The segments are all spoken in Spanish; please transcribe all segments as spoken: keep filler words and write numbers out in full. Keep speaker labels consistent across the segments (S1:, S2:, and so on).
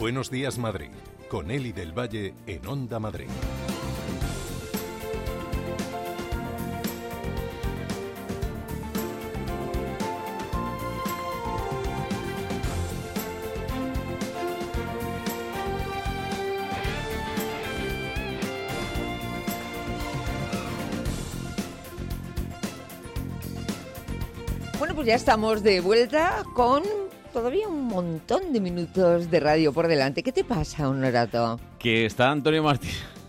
S1: Buenos días, Madrid, con Eli del Valle en Onda Madrid.
S2: Bueno, pues ya estamos de vuelta con todavía un montón de minutos de radio por delante. ¿Qué te pasa, Honorato?
S3: Que está Antonio Martín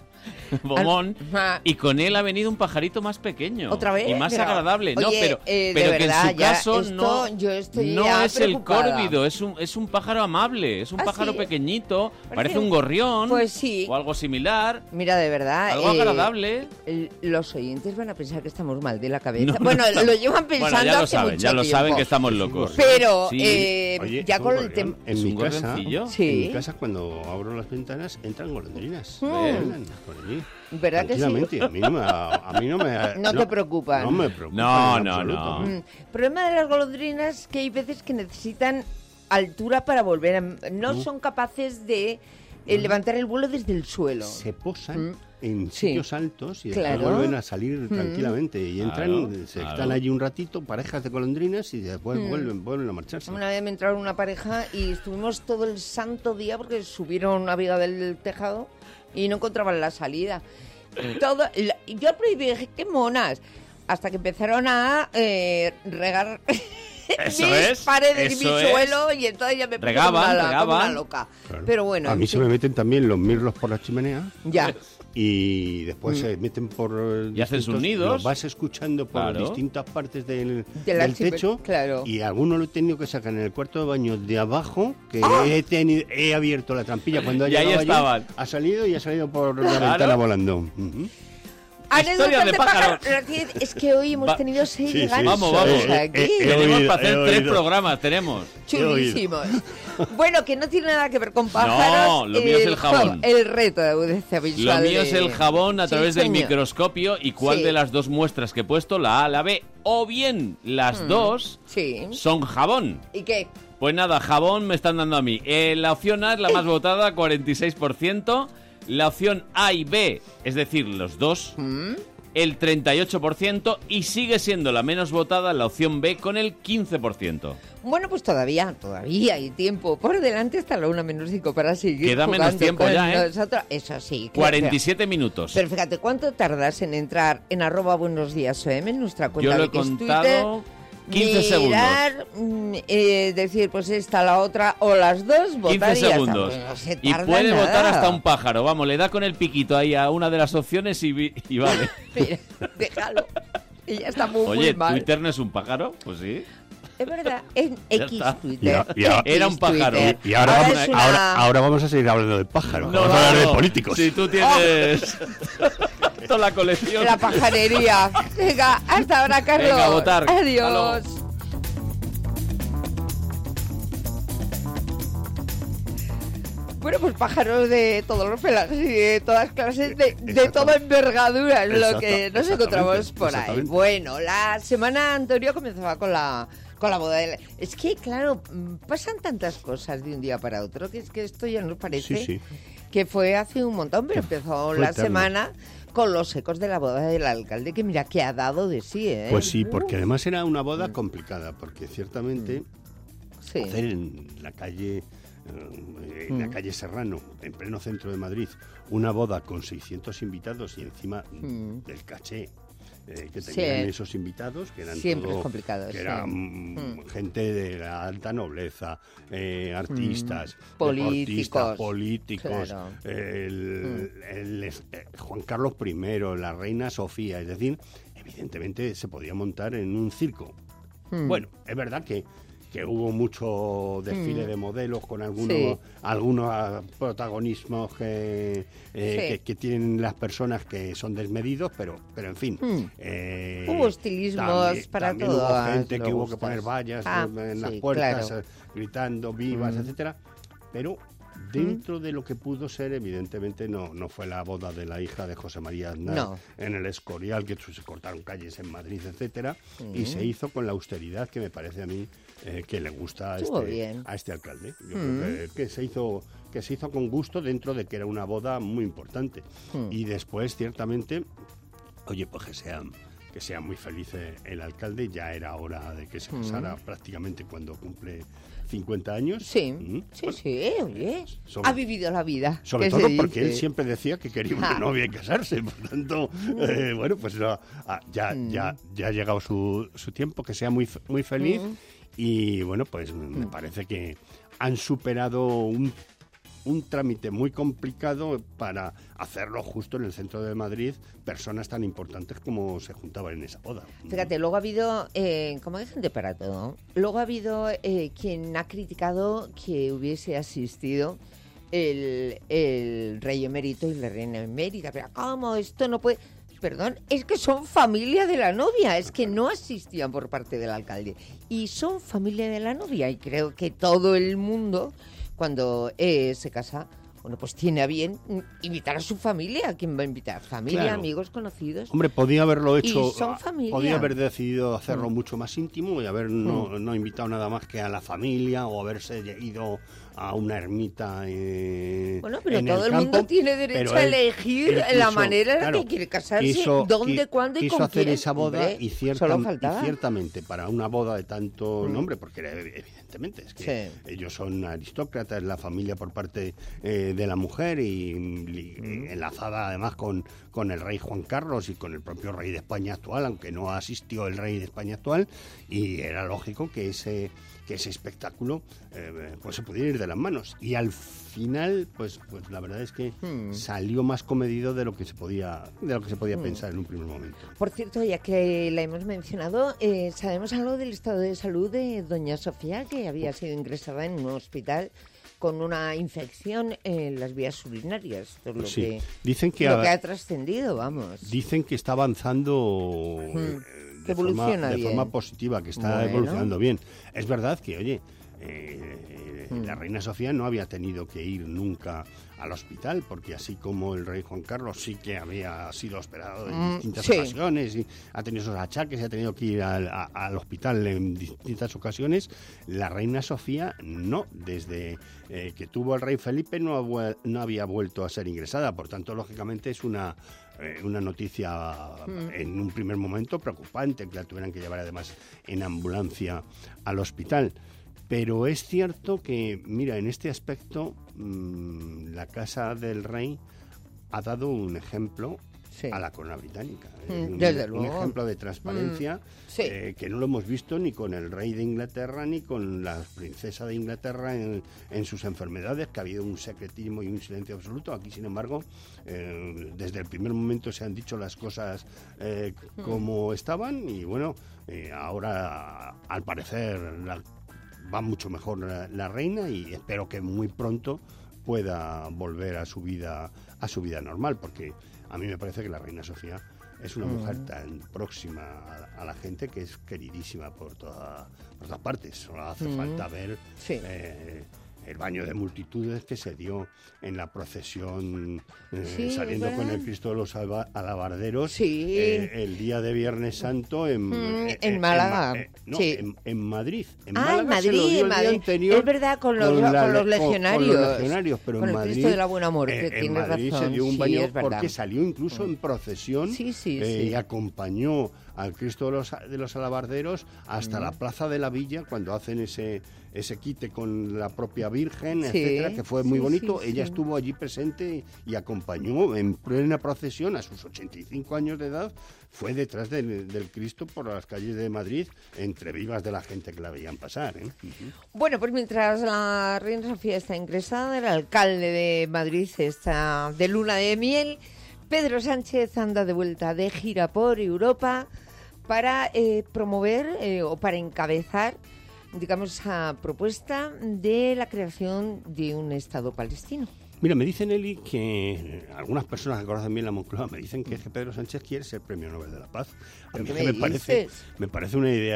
S3: Bomón
S2: Al...
S3: y con él ha venido un pajarito más pequeño.
S2: ¿Otra vez?
S3: Y más
S2: pero,
S3: agradable.
S2: Oye,
S3: no, pero,
S2: eh,
S3: pero
S2: de
S3: que
S2: verdad,
S3: en su caso
S2: esto,
S3: no,
S2: yo estoy
S3: no
S2: ya
S3: es el
S2: preocupada.
S3: córvido, es un, es un pájaro amable, es un
S2: ¿Ah,
S3: pájaro
S2: sí?
S3: pequeñito,
S2: Parece
S3: parece
S2: un-
S3: un gorrión
S2: Pues sí.
S3: o algo similar.
S2: Mira, de verdad...
S3: Algo
S2: eh,
S3: agradable.
S2: el- los oyentes van a pensar que estamos mal de la cabeza.
S3: No, no
S2: bueno,
S3: estamos-
S2: lo llevan pensando
S3: Bueno, ya lo
S2: hace
S3: saben,
S2: mucho
S3: ya lo
S2: tiempo.
S3: saben que estamos locos.
S2: Pero,
S3: Sí.
S2: eh,
S4: Oye,
S2: ya
S4: un
S2: con el
S4: gorrión.
S2: tema...
S4: En
S3: Es
S4: mi
S3: un
S4: casa,
S3: gorrioncillo.
S2: Sí.
S4: en mi casa cuando abro las ventanas entran golondrinas.
S2: Mm.
S4: Vuelan por allí.
S2: ¿Verdad que sí?
S4: Tranquilamente, a mí no me, a mí no me,
S2: No te preocupan.
S4: No me preocupa.
S3: No,
S4: en
S3: no,
S4: absoluto.
S3: no.
S2: Mm, El problema de las golondrinas que hay veces que necesitan altura para volver a... No
S4: Mm.
S2: son capaces de eh, levantar el vuelo desde el suelo.
S4: Se posan
S2: Mm.
S4: en
S2: Sí.
S4: sitios altos y después
S2: Claro.
S4: vuelven a salir tranquilamente y entran,
S3: Claro,
S4: se
S3: claro.
S4: están allí un ratito, parejas de golondrinas y después
S2: Mm.
S4: vuelven, vuelven a marcharse.
S2: Una vez me entraron una pareja y estuvimos todo el santo día porque subieron una viga del tejado y no encontraban la salida. Todo, la- y yo al principio dije, qué monas, hasta que empezaron a eh, regar
S3: Eso
S2: mis
S3: es,
S2: paredes y mi
S3: eso es.
S2: suelo y entonces ya me puse
S3: Regaban,
S2: como una, como
S3: regaban.
S2: una loca.
S4: Claro.
S2: Pero bueno,
S4: a
S2: en
S4: mí se
S2: fin,
S4: me meten también los mirlos por la chimenea
S2: ya.
S4: y después se meten por eh,
S3: Y hacen sus
S4: distintos-
S3: nidos.
S4: los vas escuchando por
S3: Claro.
S4: distintas partes del,
S2: De la
S4: del
S2: chime-
S4: techo
S2: claro.
S4: y alguno lo he tenido que sacar en el cuarto de baño de abajo que
S2: ¡Ah!
S4: he, tenido, he abierto la trampilla cuando ha
S3: Y ahí
S4: llegado allí,
S3: estaban.
S4: ha salido y ha salido por la
S3: Claro.
S4: ventana volando. Ujú.
S2: Anécdotas
S3: Historias de
S2: de
S3: pájaros.
S2: pájaros. Es que hoy hemos
S3: Va-
S2: tenido seis
S4: Sí, sí,
S2: ganchos
S3: Vamos, vamos.
S4: Eh,
S2: aquí.
S4: eh, eh,
S3: Tenemos
S4: oído,
S3: para hacer
S4: he
S3: tres
S4: oído.
S3: programas, tenemos.
S2: Chulísimos. Bueno, que no tiene nada que ver con pájaros.
S3: No, lo mío es el jabón.
S2: El reto de audiencia
S3: Lo
S2: visual.
S3: mío
S2: de-
S3: es el jabón a
S2: Sí,
S3: través del
S2: señor.
S3: microscopio y cuál
S2: Sí.
S3: de las dos muestras que he puesto, la A, la B, o bien las dos,
S2: Sí.
S3: son jabón.
S2: ¿Y qué?
S3: Pues nada, jabón me están dando a mí. Eh, la opción A es la más votada, cuarenta y seis por ciento. La opción A y B, es decir, los dos,
S2: ¿Mm?
S3: el treinta y ocho por ciento. Y sigue siendo la menos votada la opción B con el quince por ciento.
S2: Bueno, pues todavía, todavía hay tiempo por delante hasta la una menos cinco para seguir
S3: Queda menos
S2: jugando
S3: tiempo
S2: con
S3: ya, ¿eh?
S2: nosotros. Eso sí. que-
S3: cuarenta y siete minutos.
S2: Pero fíjate, ¿cuánto tardas en entrar en arroba buenos días O M, en nuestra cuenta
S3: Yo lo
S2: de
S3: he
S2: que es
S3: contado
S2: Twitter?
S3: quince
S2: Mirar, mm, eh, decir, pues esta, la otra, o las dos, votar
S3: quince
S2: y ya está.
S3: segundos.
S2: Pues no se
S3: Y
S2: tarda
S3: puede
S2: nada.
S3: votar hasta un pájaro. Vamos, le da con el piquito ahí a una de las opciones y, vi- y vale.
S2: Mira, déjalo. Y ya está muy, muy
S3: Oye,
S2: mal.
S3: ¿Twitter no es un pájaro? Pues sí.
S2: Es verdad, en
S3: Ya
S2: X
S3: está.
S2: Twitter.
S4: Y a-
S3: Era un
S2: X
S3: pájaro.
S2: Twitter.
S4: Y ahora, vamos,
S2: es una-
S4: ahora, ahora vamos a seguir hablando de pájaros.
S3: No,
S4: vamos a hablar de
S3: vamos.
S4: políticos.
S3: Si tú tienes toda la colección.
S2: La pajarería. Venga, hasta ahora, Carlos.
S3: Venga, a votar. Hasta
S2: Adiós.
S3: luego.
S2: Bueno, pues pájaros de todos los pelajes y de todas clases, de, de toda envergadura, es lo
S4: Exacto,
S2: que nos
S4: exactamente,
S2: encontramos por ahí.
S4: exactamente.
S2: Bueno, la semana anterior comenzaba con la con la boda. de- Es que, claro, mm, pasan tantas cosas de un día para otro, que es que esto ya nos parece
S4: Sí, sí.
S2: que fue hace un montón, pero empezó
S4: fue
S2: la
S4: eterno.
S2: semana con los ecos de la boda del alcalde, que mira, que ha dado de sí, ¿eh?
S4: Pues sí, porque además era una boda complicada, porque ciertamente
S2: Sí.
S4: hacer en la calle, eh, en la calle Serrano, en pleno centro de Madrid, una boda con seiscientos invitados y encima
S2: Mm.
S4: del caché eh, que
S2: Sí.
S4: tenían esos invitados, que eran
S2: Siempre
S4: todo-
S2: es complicado,
S4: que
S2: sí.
S4: eran
S2: Mm.
S4: mm, gente de la alta nobleza, eh, artistas,
S2: Mm. Políticos.
S4: deportistas, políticos,
S2: Claro.
S4: el, el- eh, Juan Carlos primero, la reina Sofía, es decir, evidentemente se podía montar en un circo.
S2: Mm.
S4: Bueno, es verdad que, que hubo mucho desfile
S2: Mm.
S4: de modelos con algunos,
S2: Sí.
S4: algunos ah, protagonismos que, eh,
S2: Sí.
S4: que, que tienen las personas que son desmedidos, pero, pero en fin.
S2: Mm.
S4: eh,
S2: Hubo estilismos
S4: también-
S2: para
S4: también
S2: todas
S4: hubo gente
S2: los
S4: que hubo que
S2: gustos.
S4: poner vallas
S2: Ah,
S4: en las
S2: sí,
S4: puertas,
S2: claro.
S4: eh, gritando vivas,
S2: Mm.
S4: etcétera. Pero dentro de lo que pudo ser, evidentemente no, no fue la boda de la hija de José María Aznar
S2: No.
S4: en el Escorial, que se cortaron calles en Madrid, etcétera,
S2: Mm.
S4: y se hizo con la austeridad que me parece a mí eh, que le gusta a
S2: Estuvo
S4: este,
S2: bien.
S4: a este alcalde. Yo
S2: Mm.
S4: creo que, que se hizo que se hizo con gusto dentro de que era una boda muy importante.
S2: Mm.
S4: Y después, ciertamente, oye, pues que sea que sea muy feliz el alcalde, ya era hora de que se casara prácticamente cuando cumple cincuenta años.
S2: Sí,
S4: Mm.
S2: sí,
S4: Bueno,
S2: sí, oye,
S4: sobre-
S2: ha vivido la vida.
S4: sobre
S2: que
S4: todo
S2: se
S4: porque él
S2: dice.
S4: siempre decía que quería una
S2: Ja.
S4: novia y casarse, por tanto, eh, bueno, pues no, ah, ya, ya, ya ha llegado su, su tiempo, que sea muy, fe- muy feliz y bueno, pues me parece que han superado un, un trámite muy complicado para hacerlo justo en el centro de Madrid, personas tan importantes como se juntaban en esa boda.
S2: Fíjate, luego ha habido, eh, como hay gente para todo, luego ha habido eh, quien ha criticado que hubiese asistido el, el rey emérito y la reina emérita. Pero ¿cómo? Esto no puede... Perdón, es que son familia de la novia, es que no asistían por parte del alcalde. Y son familia de la novia y creo que todo el mundo, cuando eh, se casa, bueno, pues tiene a bien invitar a su familia. ¿Quién va a invitar? Familia,
S4: Claro.
S2: amigos, conocidos.
S4: Hombre, podía haberlo hecho,
S2: Y son
S4: ah,
S2: familia.
S4: podía haber decidido hacerlo
S2: Mm.
S4: mucho más íntimo y haber no, no invitado nada más que a la familia o haberse ido a una ermita eh,
S2: Bueno, pero
S4: en
S2: todo el,
S4: campo,
S2: mundo tiene derecho
S4: pero
S2: a
S4: él-
S2: elegir
S4: él
S2: la
S4: quiso,
S2: manera en la
S4: claro,
S2: que quiere casarse,
S4: quiso-
S2: dónde,
S4: qui-
S2: cuándo y
S4: quiso
S2: con
S4: hacer
S2: quién.
S4: esa boda
S2: Hombre,
S4: y, cierta-
S2: solo
S4: y
S2: faltaba.
S4: ciertamente para una boda de tanto
S2: Mm.
S4: nombre, porque era- evidentemente es que
S2: Sí.
S4: ellos son aristócratas, la familia por parte eh, de la mujer y, y
S2: Mm.
S4: enlazada además con, con el rey Juan Carlos y con el propio rey de España actual, aunque no asistió el rey de España actual, y era lógico que ese que ese espectáculo eh, pues se pudiera ir de las manos. Y al final, pues, pues la verdad es que
S2: Hmm.
S4: salió más comedido de lo que se podía, de lo que se podía
S2: Hmm.
S4: pensar en un primer momento.
S2: Por cierto, ya que la hemos mencionado, eh, ¿sabemos algo del estado de salud de doña Sofía, que había sido ingresada en un hospital con una infección en las vías urinarias? Esto es lo,
S4: Sí.
S2: que,
S4: Dicen que
S2: lo
S4: ha-
S2: que ha trascendido, vamos.
S4: Dicen que está avanzando eh,
S2: Que
S4: de, forma,
S2: evoluciona
S4: de
S2: bien.
S4: forma positiva, que está
S2: Bueno.
S4: evolucionando bien. Es verdad que, oye, eh,
S2: Mm.
S4: la reina Sofía no había tenido que ir nunca al hospital, porque así como el rey Juan Carlos sí que había sido operado en
S2: Mm,
S4: distintas
S2: sí.
S4: ocasiones y ha tenido esos achaques y ha tenido que ir al, a- al hospital en distintas ocasiones, la reina Sofía no, desde eh, que tuvo al rey Felipe no, ha vuel- no había vuelto a ser ingresada, por tanto, lógicamente es una eh, una noticia en un primer momento preocupante, que la tuvieran que llevar además en ambulancia al hospital. Pero es cierto que, mira, en este aspecto, mmm, la Casa del Rey ha dado un ejemplo
S2: Sí.
S4: a la corona británica.
S2: Mm,
S4: Eh, un,
S2: desde
S4: un
S2: luego.
S4: ejemplo de transparencia
S2: Mm, sí.
S4: eh, que no lo hemos visto ni con el rey de Inglaterra ni con la princesa de Inglaterra en, en sus enfermedades, que ha habido un secretismo y un silencio absoluto. Aquí, sin embargo, eh, desde el primer momento se han dicho las cosas eh, como estaban y bueno, eh, ahora al parecer la- va mucho mejor la, la reina y espero que muy pronto pueda volver a su vida a su vida normal, porque a mí me parece que la reina Sofía es una mujer tan próxima a, a la gente que es queridísima por, toda, por todas partes. Solo hace
S2: Mm.
S4: falta ver
S2: Sí.
S4: eh, el baño de multitudes que se dio en la procesión eh,
S2: Sí,
S4: saliendo con
S2: ¿verdad?
S4: el Cristo de los alba- alabarderos
S2: Sí.
S4: eh, el día de Viernes Santo en,
S2: Mm,
S4: eh,
S2: en
S4: eh,
S2: Málaga.
S4: Ma- eh, no,
S2: Sí.
S4: en, en Madrid. En
S2: Ah, en
S4: Málaga se lo
S2: Madrid,
S4: dio el
S2: en
S4: día
S2: Madrid.
S4: anterior
S2: Es verdad, con los-
S4: la
S2: con los
S4: le-
S2: legionarios.
S4: Con, los legionarios, pero
S2: Con
S4: en
S2: el
S4: Madrid,
S2: Cristo de la Buena Muerte,
S4: eh, en
S2: tienes
S4: Madrid
S2: razón,
S4: se dio un
S2: sí,
S4: baño
S2: es verdad.
S4: porque salió incluso en procesión
S2: Sí, sí,
S4: eh,
S2: sí.
S4: y acompañó al Cristo de los, de los alabarderos hasta la plaza de la Villa cuando hacen ese ese quite con la propia Virgen,
S2: Sí,
S4: etcétera, que fue muy
S2: sí,
S4: bonito.
S2: sí,
S4: Ella
S2: sí.
S4: estuvo allí presente y acompañó en plena procesión a sus ochenta y cinco años de edad. Fue detrás del, del Cristo por las calles de Madrid, entre vivas de la gente que la veían pasar. ¿eh? Ujú.
S2: Bueno, pues mientras la reina Sofía está ingresada, el alcalde de Madrid está de luna de miel, Pedro Sánchez anda de vuelta de gira por Europa para eh, promover eh, o para encabezar, digamos, esa propuesta de la creación de un Estado palestino.
S4: Mira, me dicen, Eli, que eh, algunas personas que conocen bien la Moncloa me dicen que, es que Pedro Sánchez quiere ser Premio Nobel de la Paz. A
S2: ¿Pero
S4: mí
S2: qué
S4: que
S2: me
S4: me parece,
S2: dices?
S4: me parece una idea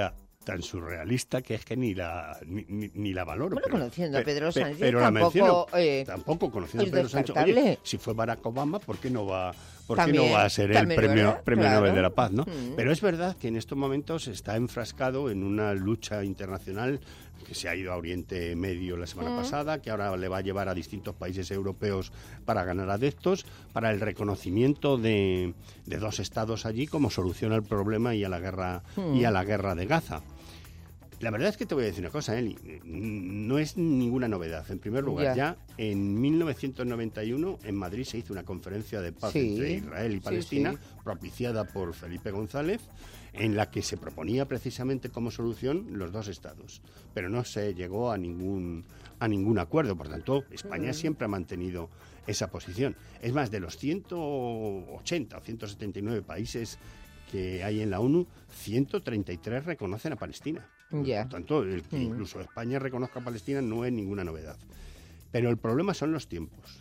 S4: tan surrealista que es que ni la ni, ni, ni la valoro.
S2: Bueno,
S4: pero,
S2: conociendo a Pedro
S4: pe,
S2: Sánchez,
S4: pero
S2: tampoco,
S4: la menciono,
S2: eh,
S4: tampoco conociendo
S2: es
S4: a Pedro Sánchez.
S2: descartable.
S4: Oye, si fue Barack Obama, ¿por qué no va, por
S2: También,
S4: qué no va a ser el
S2: también,
S4: premio,
S2: ¿verdad?
S4: premio
S2: Claro.
S4: Nobel de la Paz, ¿no?
S2: Mm.
S4: Pero es verdad que en estos momentos está enfrascado en una lucha internacional que se ha ido a Oriente Medio la semana
S2: Mm.
S4: pasada, que ahora le va a llevar a distintos países europeos para ganar adeptos, para el reconocimiento de, de dos estados allí como solución al problema y a la guerra
S2: Mm.
S4: y a la guerra de Gaza. La verdad es que te voy a decir una cosa, Eli, no es ninguna novedad. En primer lugar,
S2: Ya.
S4: ya en mil novecientos noventa y uno en Madrid se hizo una conferencia de paz
S2: Sí.
S4: entre Israel y
S2: Sí,
S4: Palestina,
S2: sí.
S4: propiciada por Felipe González, en la que se proponía precisamente como solución los dos estados, pero no se llegó a ningún a ningún acuerdo. Por tanto, España
S2: Mm.
S4: siempre ha mantenido esa posición. Es más, de los ciento ochenta o ciento setenta y nueve países que hay en la ONU, ciento treinta y tres reconocen a Palestina.
S2: Ya.
S4: Por tanto, el que
S2: Mm.
S4: incluso España reconozca a Palestina no es ninguna novedad. Pero el problema son los tiempos.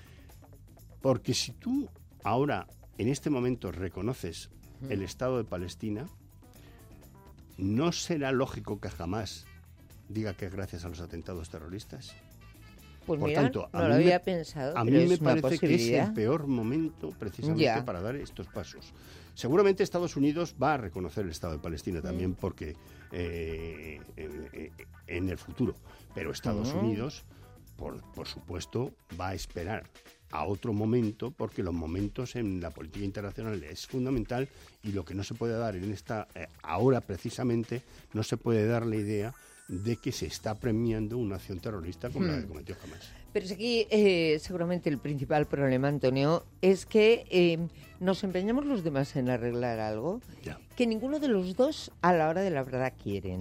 S4: Porque si tú ahora, en este momento, reconoces el Estado de Palestina, ¿no será lógico que jamás diga que es gracias a los atentados terroristas?
S2: Pues
S4: Por
S2: mira,
S4: tanto, a
S2: no
S4: mí
S2: lo
S4: me-
S2: había pensado,
S4: A
S2: pero
S4: mí
S2: es
S4: me
S2: una
S4: parece que es
S2: posibilidad.
S4: el peor momento precisamente
S2: Ya.
S4: para dar estos pasos. Seguramente Estados Unidos va a reconocer el Estado de Palestina también
S2: Mm.
S4: porque eh, eh, eh, en el futuro. Pero Estados
S2: Mm.
S4: Unidos, por, por supuesto, va a esperar a otro momento porque los momentos en la política internacional es fundamental y lo que no se puede dar en esta eh, ahora precisamente no se puede dar la idea de que se está premiando una acción terrorista como la que
S2: Hmm.
S4: cometió Hamas.
S2: Pero es aquí eh, seguramente el principal problema, Antonio, es que eh, nos empeñamos los demás en arreglar algo
S4: Ya.
S2: que ninguno de los dos a la hora de la verdad quieren.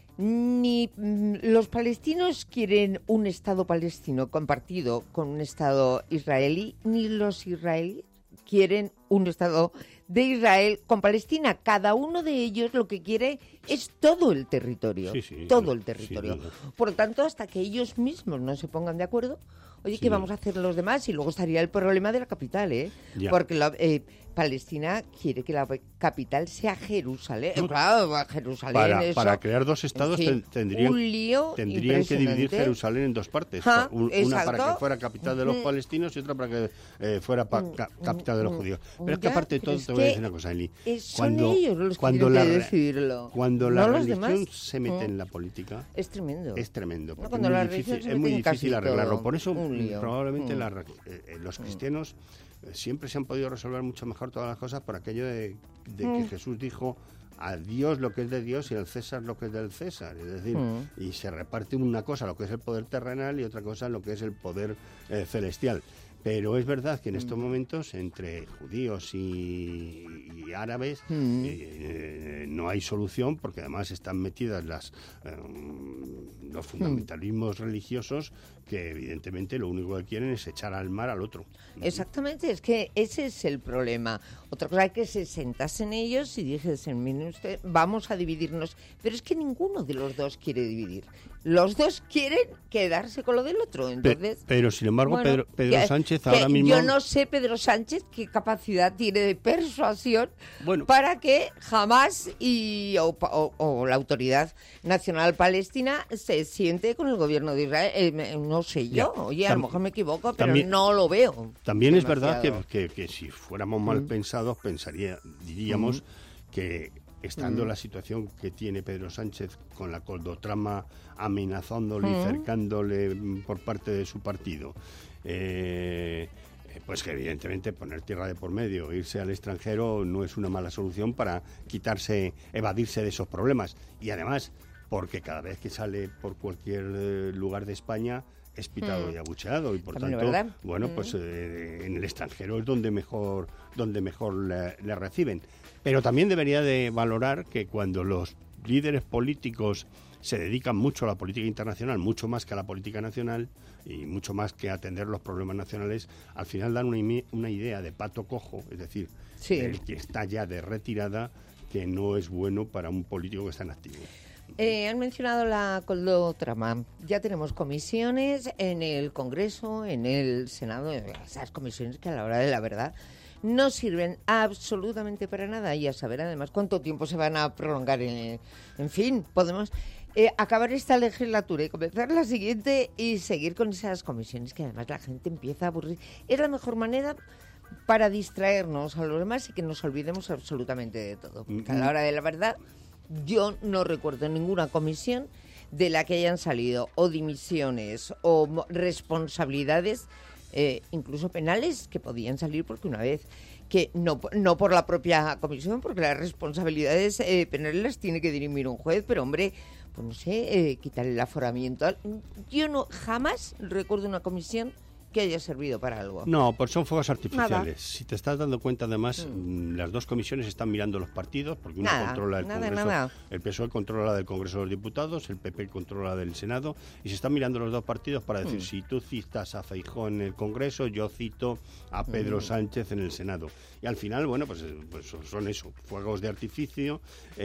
S2: Ni mm, los palestinos quieren un Estado palestino compartido con un Estado israelí, ni los israelíes quieren un Estado de Israel con Palestina. Cada uno de ellos lo que quiere es todo el territorio,
S4: Sí, sí,
S2: todo el
S4: sin
S2: territorio.
S4: duda.
S2: Por lo tanto, hasta que ellos mismos no se pongan de acuerdo, oye,
S4: Sí.
S2: ¿qué vamos a hacer los demás? Y luego estaría el problema de la capital, ¿eh?
S4: Ya.
S2: Porque la, eh, Palestina quiere que la capital sea Jerusalén.
S4: No.
S2: Claro, Jerusalén,
S4: Para,
S2: eso.
S4: para crear dos estados
S2: En fin,
S4: ten- tendrían,
S2: un lío
S4: tendrían que dividir
S2: impresionante.
S4: Jerusalén en dos partes.
S2: Ja,
S4: Un- una para
S2: exacto.
S4: que fuera capital de los
S2: Ujú.
S4: palestinos y otra para que eh, fuera pa- ca- capital de los
S2: mm,
S4: judíos.
S2: mm,
S4: Pero es que
S2: ya,
S4: aparte de
S2: pero
S4: todo,
S2: es
S4: te voy a
S2: que
S4: decir una cosa, Eli.
S2: es- son
S4: Cuando,
S2: ellos los que
S4: cuando
S2: tienen
S4: la,
S2: que
S4: re-
S2: decidirlo,
S4: Cuando
S2: no
S4: la
S2: los
S4: religión
S2: demás.
S4: se mete
S2: Mm.
S4: en la política,
S2: Es tremendo.
S4: es tremendo. Porque
S2: cuando
S4: es
S2: la
S4: muy
S2: religión
S4: difícil,
S2: se
S4: es
S2: mete
S4: muy
S2: en casi
S4: difícil arreglarlo.
S2: todo,
S4: Por eso,
S2: un lío.
S4: probablemente
S2: Mm.
S4: la re- eh, eh, los cristianos eh, siempre se han podido resolver mucho mejor todas las cosas por aquello de, de que
S2: Mm.
S4: Jesús dijo a Dios lo que es de Dios y al César lo que es del César. Es decir,
S2: Mm.
S4: y se reparte una cosa lo que es el poder terrenal y otra cosa lo que es el poder eh, celestial. Pero es verdad que en estos
S2: Mm.
S4: momentos, entre judíos y, y árabes,
S2: Mm.
S4: eh, no hay solución porque además están metidas las eh, los fundamentalismos religiosos que evidentemente lo único que quieren es echar al mar al otro.
S2: Exactamente, es que ese es el problema. Otra cosa es que se sentasen ellos y dijesen, miren usted, vamos a dividirnos. Pero es que ninguno de los dos quiere dividir. Los dos quieren quedarse con lo del otro.
S4: Pe-
S2: Entonces,
S4: pero sin embargo,
S2: bueno,
S4: Pedro, Pedro
S2: que-
S4: Sánchez
S2: que
S4: ahora mismo...
S2: Yo no sé, Pedro Sánchez, qué capacidad tiene de persuasión
S4: Bueno.
S2: para que jamás y o, o- o la Autoridad Nacional Palestina se siente con el gobierno de Israel. Eh, me- no sé yo,
S4: Ya.
S2: oye, a lo
S4: Tam-
S2: mejor me equivoco, pero
S4: también-
S2: no lo veo.
S4: También es verdad que,
S2: demasiado.
S4: que- que si fuéramos mal
S2: Mm.
S4: pensados, pensaría, diríamos que estando
S2: Mm.
S4: la situación que tiene Pedro Sánchez con la coldotrama amenazándole y
S2: Mm.
S4: cercándole mm, por parte de su partido, eh, eh, pues que evidentemente poner tierra de por medio, irse al extranjero no es una mala solución para quitarse, evadirse de esos problemas. Y además, porque cada vez que sale por cualquier eh, lugar de España es pitado
S2: Mm.
S4: y abucheado y por
S2: También es
S4: tanto,
S2: verdad.
S4: bueno,
S2: Mm.
S4: pues eh, en el extranjero es donde mejor donde mejor le, le reciben. Pero también debería de valorar que cuando los líderes políticos se dedican mucho a la política internacional, mucho más que a la política nacional y mucho más que a atender los problemas nacionales, al final dan una, ime- una idea de pato cojo, es decir,
S2: Sí.
S4: el que está ya de retirada, que no es bueno para un político que está en activo.
S2: Eh, han mencionado la coldotrama. Ya tenemos comisiones en el Congreso, en el Senado, esas comisiones que a la hora de la verdad no sirven absolutamente para nada y a saber además cuánto tiempo se van a prolongar. En, en fin, podemos eh, acabar esta legislatura y comenzar la siguiente y seguir con esas comisiones que además la gente empieza a aburrir. Es la mejor manera para distraernos a los demás y que nos olvidemos absolutamente de todo. Porque a la hora de la verdad, yo no recuerdo ninguna comisión de la que hayan salido o dimisiones o responsabilidades, eh, incluso penales, que podían salir porque una vez que no, no por la propia comisión, porque las responsabilidades eh, penales las tiene que dirimir un juez, pero hombre, pues no sé, eh, quitar el aforamiento. Yo no jamás recuerdo una comisión que haya servido para algo.
S4: No, pues son fuegos artificiales.
S2: Nada.
S4: Si te estás dando cuenta, además,
S2: Mm.
S4: las dos comisiones están mirando los partidos, porque una
S2: Nada,
S4: controla el
S2: nada,
S4: Congreso,
S2: nada.
S4: el P S O E controla la del Congreso de los Diputados, el P P controla la del Senado, y se están mirando los dos partidos para decir,
S2: Mm.
S4: si tú citas a Feijóo en el Congreso, yo cito a Pedro
S2: Mm.
S4: Sánchez en el Senado. Y al final, bueno, pues, eh, pues son eso, fuegos de artificio.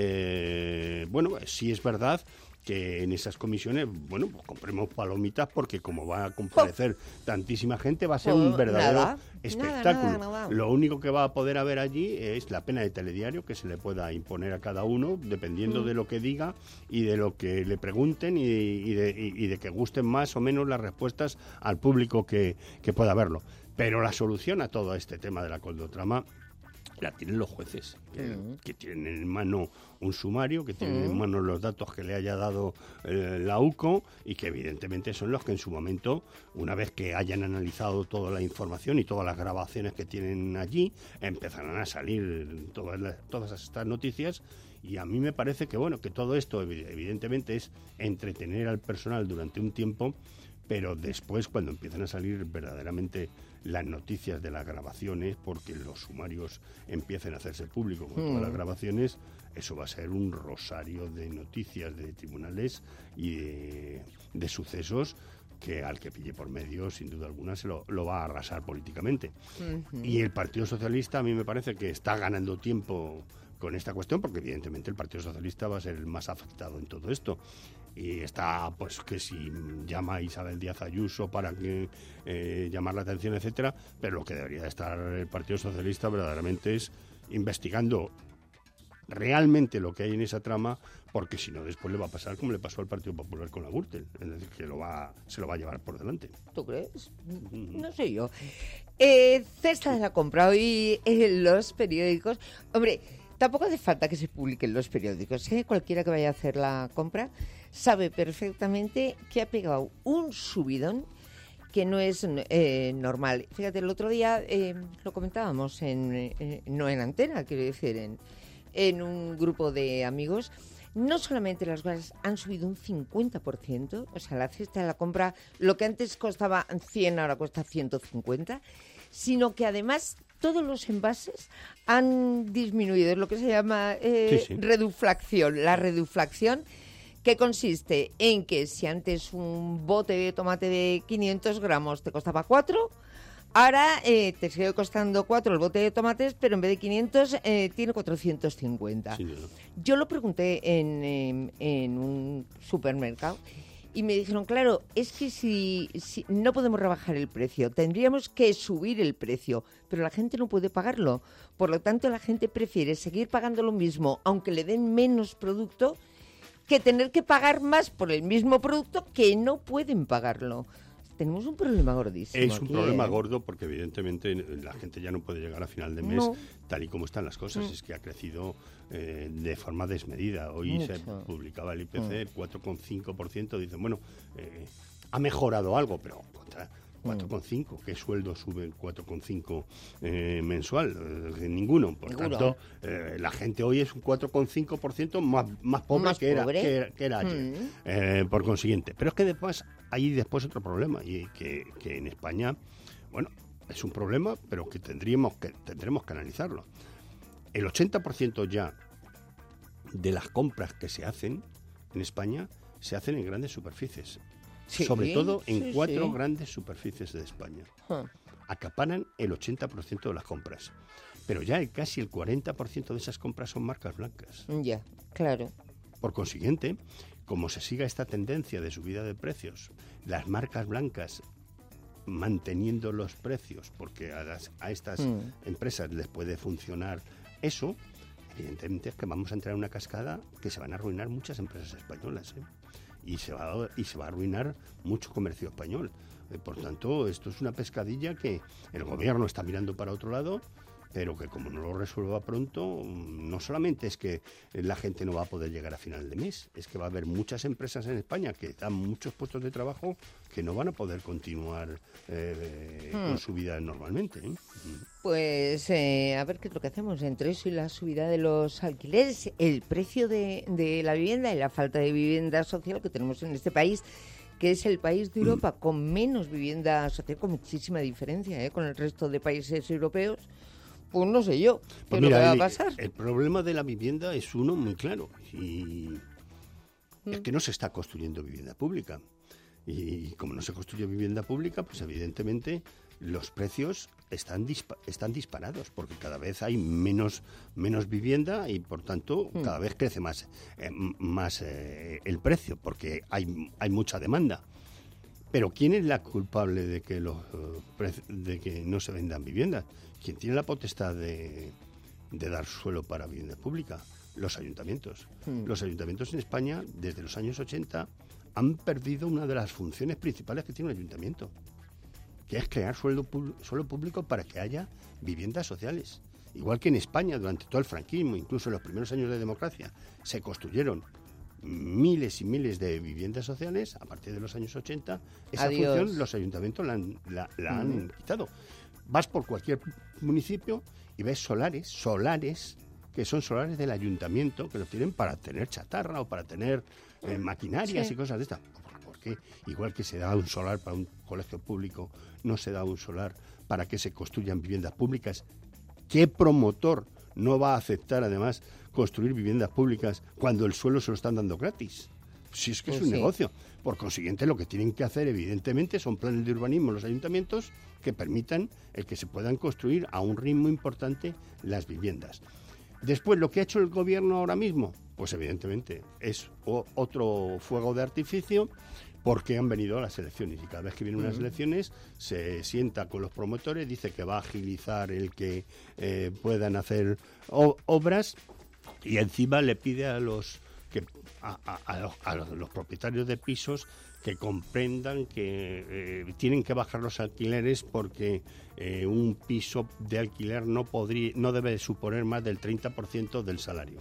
S4: Eh, bueno, sí es verdad que en esas comisiones, bueno, pues compremos palomitas porque como va a comparecer tantísima gente, va a ser
S2: Pues
S4: un verdadero
S2: nada,
S4: espectáculo.
S2: nada, nada, nada.
S4: Lo único que va a poder haber allí es la pena de telediario que se le pueda imponer a cada uno, dependiendo
S2: Mm.
S4: de lo que diga y de lo que le pregunten y, y de, y- y de que gusten más o menos las respuestas al público que, que pueda verlo. Pero la solución a todo este tema de la coldotrama la tienen los jueces, que,
S2: Mm.
S4: que tienen en mano un sumario, que tienen
S2: Mm.
S4: en mano los datos que le haya dado eh, la U C O y que evidentemente son los que en su momento, una vez que hayan analizado toda la información y todas las grabaciones que tienen allí, empezarán a salir todas, las- todas estas noticias. Y a mí me parece que bueno que todo esto evi- evidentemente es entretener al personal durante un tiempo, pero después cuando empiezan a salir verdaderamente las noticias de las grabaciones, porque los sumarios empiecen a hacerse público con todas las grabaciones, eso va a ser un rosario de noticias de tribunales y de, de sucesos que al que pille por medio, sin duda alguna, se lo, lo va a arrasar políticamente.
S2: Ujú.
S4: Y el Partido Socialista a mí me parece que está ganando tiempo con esta cuestión, porque evidentemente el Partido Socialista va a ser el más afectado en todo esto. Y está, pues, que si llama a Isabel Díaz Ayuso para que eh, llamar la atención, etcétera, pero lo que debería de estar el Partido Socialista verdaderamente es investigando realmente lo que hay en esa trama, porque si no después le va a pasar como le pasó al Partido Popular con la Gürtel, es decir, que lo va, se lo va a llevar por delante.
S2: ¿Tú crees? No sé yo. Eh, cesta de la compra. Hoy en los periódicos... Hombre, tampoco hace falta que se publiquen los periódicos, ¿eh? Cualquiera que vaya a hacer la compra sabe perfectamente que ha pegado un subidón que no es eh, normal. Fíjate, el otro día eh, lo comentábamos, en, eh, no en antena, quiero decir, en, en un grupo de amigos. No solamente las cosas han subido un cincuenta por ciento, o sea, la cesta de la compra, lo que antes costaba cien, ahora cuesta ciento cincuenta, sino que además todos los envases han disminuido, es lo que se llama eh,
S4: Sí, sí.
S2: reduflación. La reduflación, que consiste en que si antes un bote de tomate de quinientos gramos te costaba cuatro, ahora eh, te sigue costando cuatro el bote de tomates, pero en vez de quinientos eh, tiene cuatrocientos cincuenta.
S4: Sin duda.
S2: Yo lo pregunté en, en, en un supermercado y me dijeron, claro, es que si, si no podemos rebajar el precio, tendríamos que subir el precio, pero la gente no puede pagarlo. Por lo tanto, la gente prefiere seguir pagando lo mismo, aunque le den menos producto, que tener que pagar más por el mismo producto que no pueden pagarlo. Tenemos un problema gordísimo.
S4: Es un
S2: aquí,
S4: problema
S2: ¿eh?
S4: gordo porque evidentemente la gente ya no puede llegar a final de mes
S2: No.
S4: tal y como están las cosas.
S2: Mm.
S4: Es que ha crecido eh, de forma desmedida. Hoy se
S2: Mucho.
S4: publicaba el I P C, cuatro coma cinco por ciento. Dicen, bueno, eh, ha mejorado algo, pero contra cuatro coma cinco. ¿Qué sueldo sube el cuatro coma cinco eh, mensual? Eh, ninguno. Por
S2: Ninguno.
S4: tanto, eh, la gente hoy es un cuatro coma cinco por ciento más, más pobre,
S2: Más
S4: que, era,
S2: pobre.
S4: que era que era ayer.
S2: Mm.
S4: Eh, por consiguiente. Pero es que después hay después otro problema y que, que en España, bueno, es un problema, pero que tendríamos que tendremos que analizarlo. El ochenta por ciento ya de las compras que se hacen en España se hacen en grandes superficies.
S2: Sí,
S4: Sobre todo en
S2: sí,
S4: cuatro
S2: sí.
S4: grandes superficies de España.
S2: Ah.
S4: Acaparan el ochenta por ciento de las compras. Pero ya el, casi el cuarenta por ciento de esas compras son marcas blancas.
S2: Ya, claro.
S4: Por consiguiente, como se siga esta tendencia de subida de precios, las marcas blancas manteniendo los precios, porque a, las, a estas mm. empresas les puede funcionar eso, evidentemente es que vamos a entrar en una cascada que se van a arruinar muchas empresas españolas, ¿eh? y, se va a, y se va a arruinar mucho comercio español. Eh, por tanto, esto es una pescadilla que el gobierno está mirando para otro lado, pero que como no lo resuelva pronto, no solamente es que la gente no va a poder llegar a final de mes, es que va a haber muchas empresas en España que dan muchos puestos de trabajo que no van a poder continuar eh, hmm. con su vida normalmente, ¿eh?
S2: Pues eh, a ver qué es lo que hacemos entre eso y la subida de los alquileres, el precio de, de la vivienda y la falta de vivienda social que tenemos en este país, que es el país de Europa mm. con menos vivienda social, con muchísima diferencia ¿eh? con el resto de países europeos. Pues no sé yo, ¿qué pues mira, es lo que va a pasar?
S4: El, el problema de la vivienda es uno muy claro, y mm. es que no se está construyendo vivienda pública. Y como no se construye vivienda pública, pues evidentemente los precios están dispa- están disparados, porque cada vez hay menos menos vivienda y por tanto mm. cada vez crece más eh, más eh, el precio, porque hay hay mucha demanda. Pero ¿quién es la culpable de que los de que no se vendan viviendas? ¿Quién tiene la potestad de, de dar suelo para vivienda pública? Los ayuntamientos. Mm. Los ayuntamientos en España, desde los años ochenta, han perdido una de las funciones principales que tiene un ayuntamiento, que es crear suelo, suelo público para que haya viviendas sociales. Igual que en España, durante todo el franquismo, incluso en los primeros años de democracia, se construyeron miles y miles de viviendas sociales. A partir de los años ochenta, esa Adiós. función los ayuntamientos la han, la, la mm. han quitado. Vas por cualquier municipio y ves solares, solares, que son solares del ayuntamiento, que los tienen para tener chatarra o para tener eh, maquinarias sí. y cosas de estas. ¿Por qué? Igual que se da un solar para un colegio público, no se da un solar para que se construyan viviendas públicas. ¿Qué promotor no va a aceptar, además, construir viviendas públicas cuando el suelo se lo están dando gratis? Si es que pues es un sí. negocio. Por consiguiente, lo que tienen que hacer, evidentemente, son planes de urbanismo en los ayuntamientos que permitan el que se puedan construir a un ritmo importante las viviendas. Después, lo que ha hecho el gobierno ahora mismo, pues evidentemente es o, otro fuego de artificio, porque han venido las elecciones y cada vez que vienen unas elecciones se sienta con los promotores, dice que va a agilizar el que eh, puedan hacer o, obras y encima le pide a los que a, a, a, los, a los propietarios de pisos que comprendan que eh, tienen que bajar los alquileres porque eh, un piso de alquiler no podría, no debe suponer más del treinta por ciento del salario.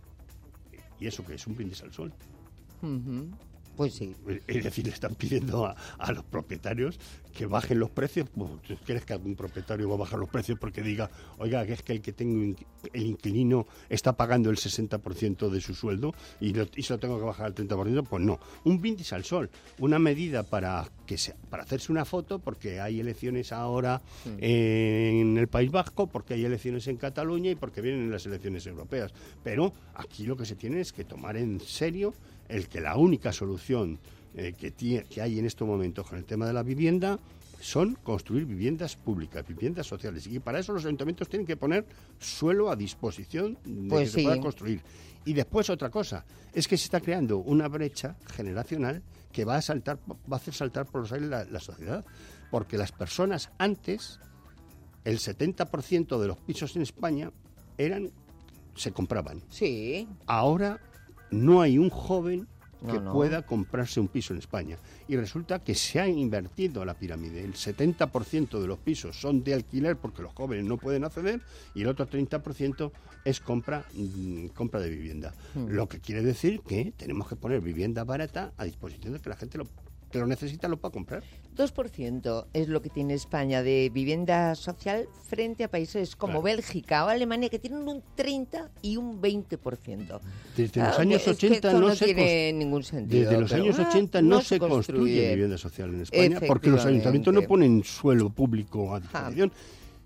S4: ¿Y eso qué es? Un brindis al sol.
S2: Uh-huh. Pues sí.
S4: Es decir, le están pidiendo a, a los propietarios que bajen los precios. ¿Tú crees que algún propietario va a bajar los precios porque diga, oiga, que es que el que tengo, el inquilino está pagando el sesenta por ciento de su sueldo y, lo, y se lo tengo que bajar al treinta por ciento? Pues no. Un brindis al sol, una medida para que se, para hacerse una foto, porque hay elecciones ahora sí. eh, en el País Vasco, porque hay elecciones en Cataluña y porque vienen las elecciones europeas. Pero aquí lo que se tiene es que tomar en serio el que la única solución eh, que, tiene, que hay en estos momentos con el tema de la vivienda son construir viviendas públicas, viviendas sociales. Y para eso los ayuntamientos tienen que poner suelo a disposición de pues que sí. se pueda construir. Y después otra cosa, es que se está creando una brecha generacional que va a saltar, va a hacer saltar por los aires la, la sociedad. Porque las personas antes, el setenta por ciento de los pisos en España eran se compraban.
S2: Sí.
S4: Ahora no hay un joven que
S2: no, no.
S4: pueda comprarse un piso en España. Y resulta que se ha invertido la pirámide. El setenta por ciento de los pisos son de alquiler porque los jóvenes no pueden acceder y el otro treinta por ciento es compra, mmm, compra de vivienda. Hmm. Lo que quiere decir que tenemos que poner vivienda barata a disposición de que la gente lo que lo necesita lo pueda comprar.
S2: dos por ciento es lo que tiene España de vivienda social frente a países como claro. Bélgica o Alemania, que tienen un treinta y un veinte por ciento.
S4: Desde claro, los años ochenta
S2: no,
S4: no
S2: se tiene cons- ningún sentido.
S4: Desde los
S2: pero,
S4: años
S2: ah,
S4: ochenta no, no se, se construye. construye vivienda social en España porque los ayuntamientos no ponen suelo público a disposición.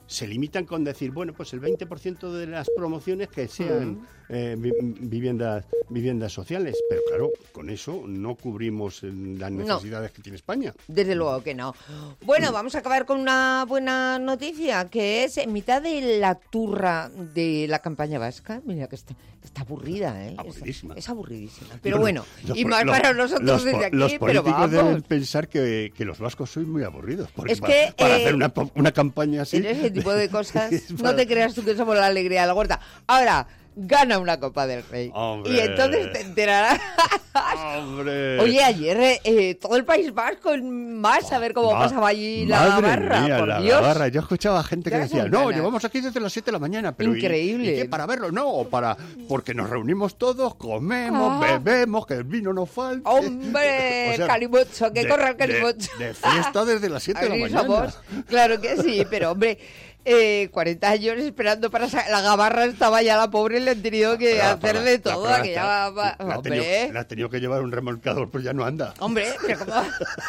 S4: se limitan con decir, bueno, pues el veinte por ciento de las promociones que sean mm. eh, vi- viviendas viviendas sociales. Pero claro, con eso no cubrimos las necesidades no. que tiene España.
S2: Desde luego que no. Bueno, vamos a acabar con una buena noticia, que es en mitad de la turra de la campaña vasca. Mira que está, está aburrida, ¿eh?
S4: Aburridísima.
S2: Es, es aburridísima. Pero bueno,
S4: los,
S2: y más
S4: los,
S2: para nosotros
S4: los,
S2: desde aquí,
S4: los
S2: pero
S4: políticos
S2: vamos.
S4: deben pensar que, que los vascos sois muy aburridos. Porque
S2: Es que,
S4: para, para
S2: eh,
S4: hacer una, una campaña así...
S2: En ese tipo de cosas,
S4: para...
S2: no te creas tú que somos la alegría de la huerta. Ahora, gana una Copa del Rey.
S4: ¡Hombre!
S2: Y entonces te enterarás.
S4: ¡Hombre!
S2: Oye, ayer eh, todo el País Vasco más a ver cómo
S4: Ma-
S2: pasaba allí la
S4: madre
S2: barra.
S4: mía,
S2: por
S4: la
S2: Dios.
S4: barra. Yo escuchaba gente que
S2: Ya
S4: decía,
S2: son
S4: no,
S2: ganas.
S4: llevamos aquí desde las siete de la mañana. Pero ¿y-
S2: Increíble.
S4: ¿Y, qué? ¿Para verlo? No, o para, porque nos reunimos todos, comemos,
S2: Ah.
S4: bebemos, que el vino no falte.
S2: ¡Hombre!
S4: O sea,
S2: calimocho, que
S4: de-
S2: corra el
S4: de-
S2: calimocho.
S4: De, fiesta desde las siete de la
S2: Así
S4: mañana.
S2: somos. Claro que sí, pero hombre, eh, cuarenta años esperando para sa- la gabarra estaba ya la pobre, le han tenido que
S4: Para-
S2: hacer
S4: para-
S2: de
S4: la
S2: todo.
S4: prueba
S2: Que
S4: está-
S2: ya va-
S4: la ha tenido-
S2: hombre,
S4: la ha tenido que llevar un remolcador, pues ya no anda.
S2: hombre, pero ¿cómo,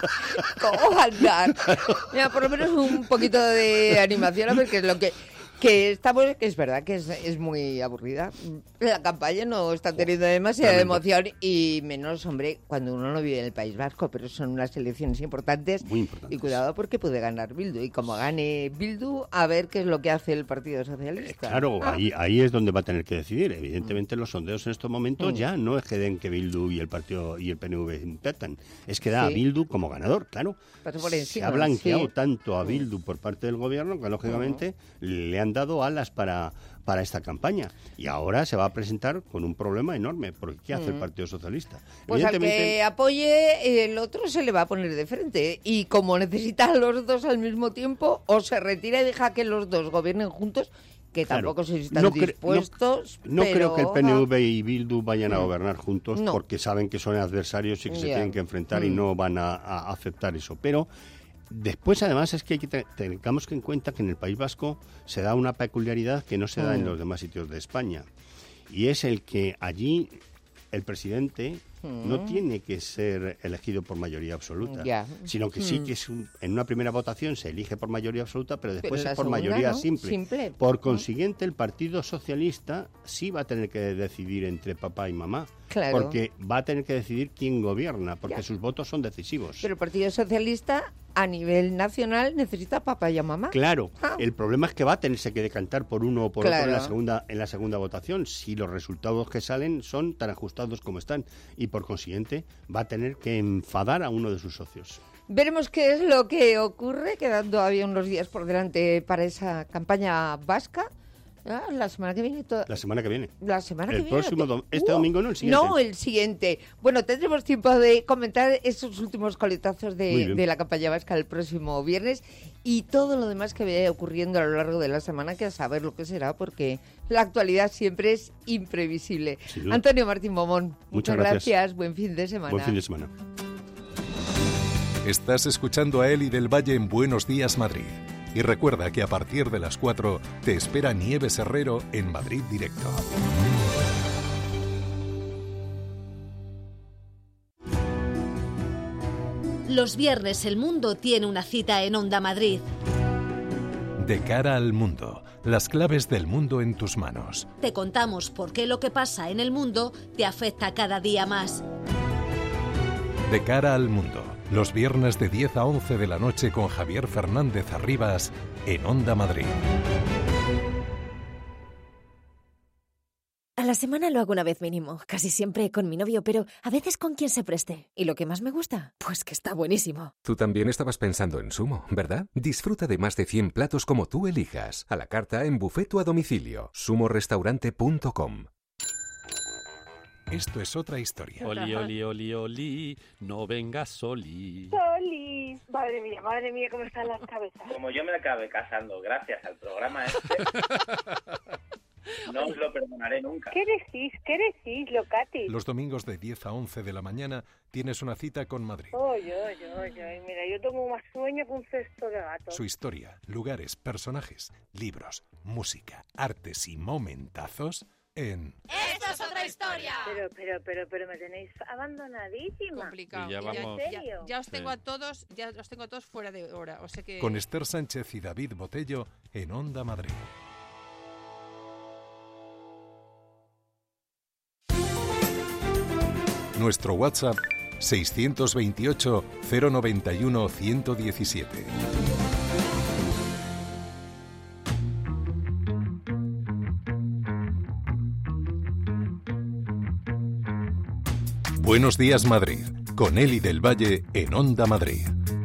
S2: cómo va a andar? Mira, por lo menos un poquito de animación, a ver qué es lo que... Que estamos, que es verdad que es, es muy aburrida. La campaña no está teniendo demasiada
S4: tremendo.
S2: emoción y menos, hombre, cuando uno no vive en el País Vasco, pero son unas elecciones importantes.
S4: Muy importantes.
S2: Y cuidado porque puede ganar Bildu. Y como gane Bildu, a ver qué es lo que hace el Partido Socialista.
S4: Claro,
S2: Ah.
S4: ahí, ahí es donde va a tener que decidir. Evidentemente los sondeos en estos momentos
S2: Mm.
S4: ya no es que den que Bildu y el partido y el P N V empatan, es que da
S2: Sí.
S4: a Bildu como ganador, claro.
S2: Pasa por
S4: Se
S2: encima,
S4: ha blanqueado
S2: sí.
S4: tanto a Bildu por parte del gobierno que lógicamente le han dado alas para, para esta campaña. Y ahora se va a presentar con un problema enorme, porque ¿qué hace el Partido Socialista?
S2: Pues al que apoye, el otro se le va a poner de frente. Y como necesita a los dos al mismo tiempo, o se retira y deja que los dos gobiernen juntos, que
S4: Claro,
S2: tampoco sé si están
S4: no cre-
S2: dispuestos.
S4: No, no
S2: pero,
S4: creo que el P N V y Bildu vayan a
S2: Mm.
S4: gobernar juntos
S2: No.
S4: porque saben que son adversarios y que se
S2: Ya.
S4: tienen que enfrentar y
S2: Mm.
S4: no van a, a aceptar eso. Pero después, además, es que hay que te- tengamos que en cuenta que en el País Vasco se da una peculiaridad que no se da en
S2: Mm.
S4: los demás sitios de España. Y es el que allí el presidente no tiene que ser elegido por mayoría absoluta,
S2: Ya.
S4: sino que sí
S2: Mm.
S4: que es un- en una primera votación se elige por mayoría absoluta, pero después
S2: en la
S4: es por
S2: segunda,
S4: mayoría
S2: ¿no?
S4: simple.
S2: Simple.
S4: Por
S2: Mm.
S4: consiguiente, el Partido Socialista sí va a tener que decidir entre papá y mamá,
S2: Claro.
S4: porque va a tener que decidir quién gobierna, porque
S2: Ya.
S4: sus votos son decisivos.
S2: Pero el Partido Socialista, a nivel nacional, necesita papá y a mamá.
S4: Claro,
S2: Ah.
S4: el problema es que va a tenerse que decantar por uno o por otro en la
S2: Claro.
S4: segunda en la segunda votación, si los resultados que salen son tan ajustados como están, y por consiguiente va a tener que enfadar a uno de sus socios.
S2: Veremos qué es lo que ocurre, quedan todavía unos días por delante para esa campaña vasca. Ah, la semana que viene... to-
S4: La semana que viene.
S2: La semana
S4: El
S2: que viene.
S4: próximo
S2: ¿o qué?
S4: dom- este domingo, no, el siguiente.
S2: No, el siguiente. Bueno, tendremos tiempo de comentar esos últimos coletazos
S4: Muy
S2: de,
S4: bien.
S2: de la campaña vasca el próximo viernes y todo lo demás que vaya ocurriendo a lo largo de la semana, que a saber lo que será, porque la actualidad siempre es imprevisible.
S4: Sin duda.
S2: Antonio Martín Momón, muchas,
S4: Muchas
S2: gracias.
S4: gracias.
S2: Buen fin de semana.
S4: Buen fin de semana.
S1: Estás escuchando a Eli del Valle en Buenos Días Madrid. Y recuerda que a partir de las cuatro te espera Nieves Herrero en Madrid Directo.
S5: Los viernes el mundo tiene una cita en Onda Madrid.
S1: De cara al mundo, las claves del mundo en tus manos.
S5: Te contamos por qué lo que pasa en el mundo te afecta cada día más.
S1: De cara al mundo, los viernes de diez a once de la noche con Javier Fernández Arribas en Onda Madrid.
S6: A la semana lo hago una vez mínimo, casi siempre con mi novio, pero a veces con quien se preste. ¿Y lo que más me gusta? Pues que está buenísimo.
S7: Tú también estabas pensando en Sumo, ¿verdad? Disfruta de más de cien platos como tú elijas, a la carta, en buffet o a domicilio. sumo restaurante punto com.
S1: Esto es otra historia.
S8: Oli, oli, oli, oli, no vengas soli.
S9: Solís. Madre mía, madre mía, cómo están las cabezas.
S10: Como yo me acabé casando gracias al programa este, no os lo perdonaré nunca.
S9: ¿Qué decís? ¿Qué decís, Locati?
S1: Los domingos de diez a once de la mañana tienes una cita con Madrid.
S9: Oye, oye, oye, mira, yo tengo más sueño que un cesto de gato.
S1: Su historia, lugares, personajes, libros, música, artes y momentazos en
S11: ¡Esto es otra historia!
S9: Pero, pero, pero, pero me tenéis abandonadísima.
S12: Complicado.
S3: Y ya
S12: Y ya,
S3: vamos-
S9: ¿En
S12: ya-
S9: serio?
S12: ya os tengo
S3: Sí.
S12: a todos, ya os tengo a todos fuera de hora, o sea que
S1: con Esther Sánchez y David Botello en Onda Madrid. Nuestro WhatsApp seiscientos veintiocho cero noventa y uno ciento diecisiete. Buenos días Madrid, con Eli del Valle en Onda Madrid.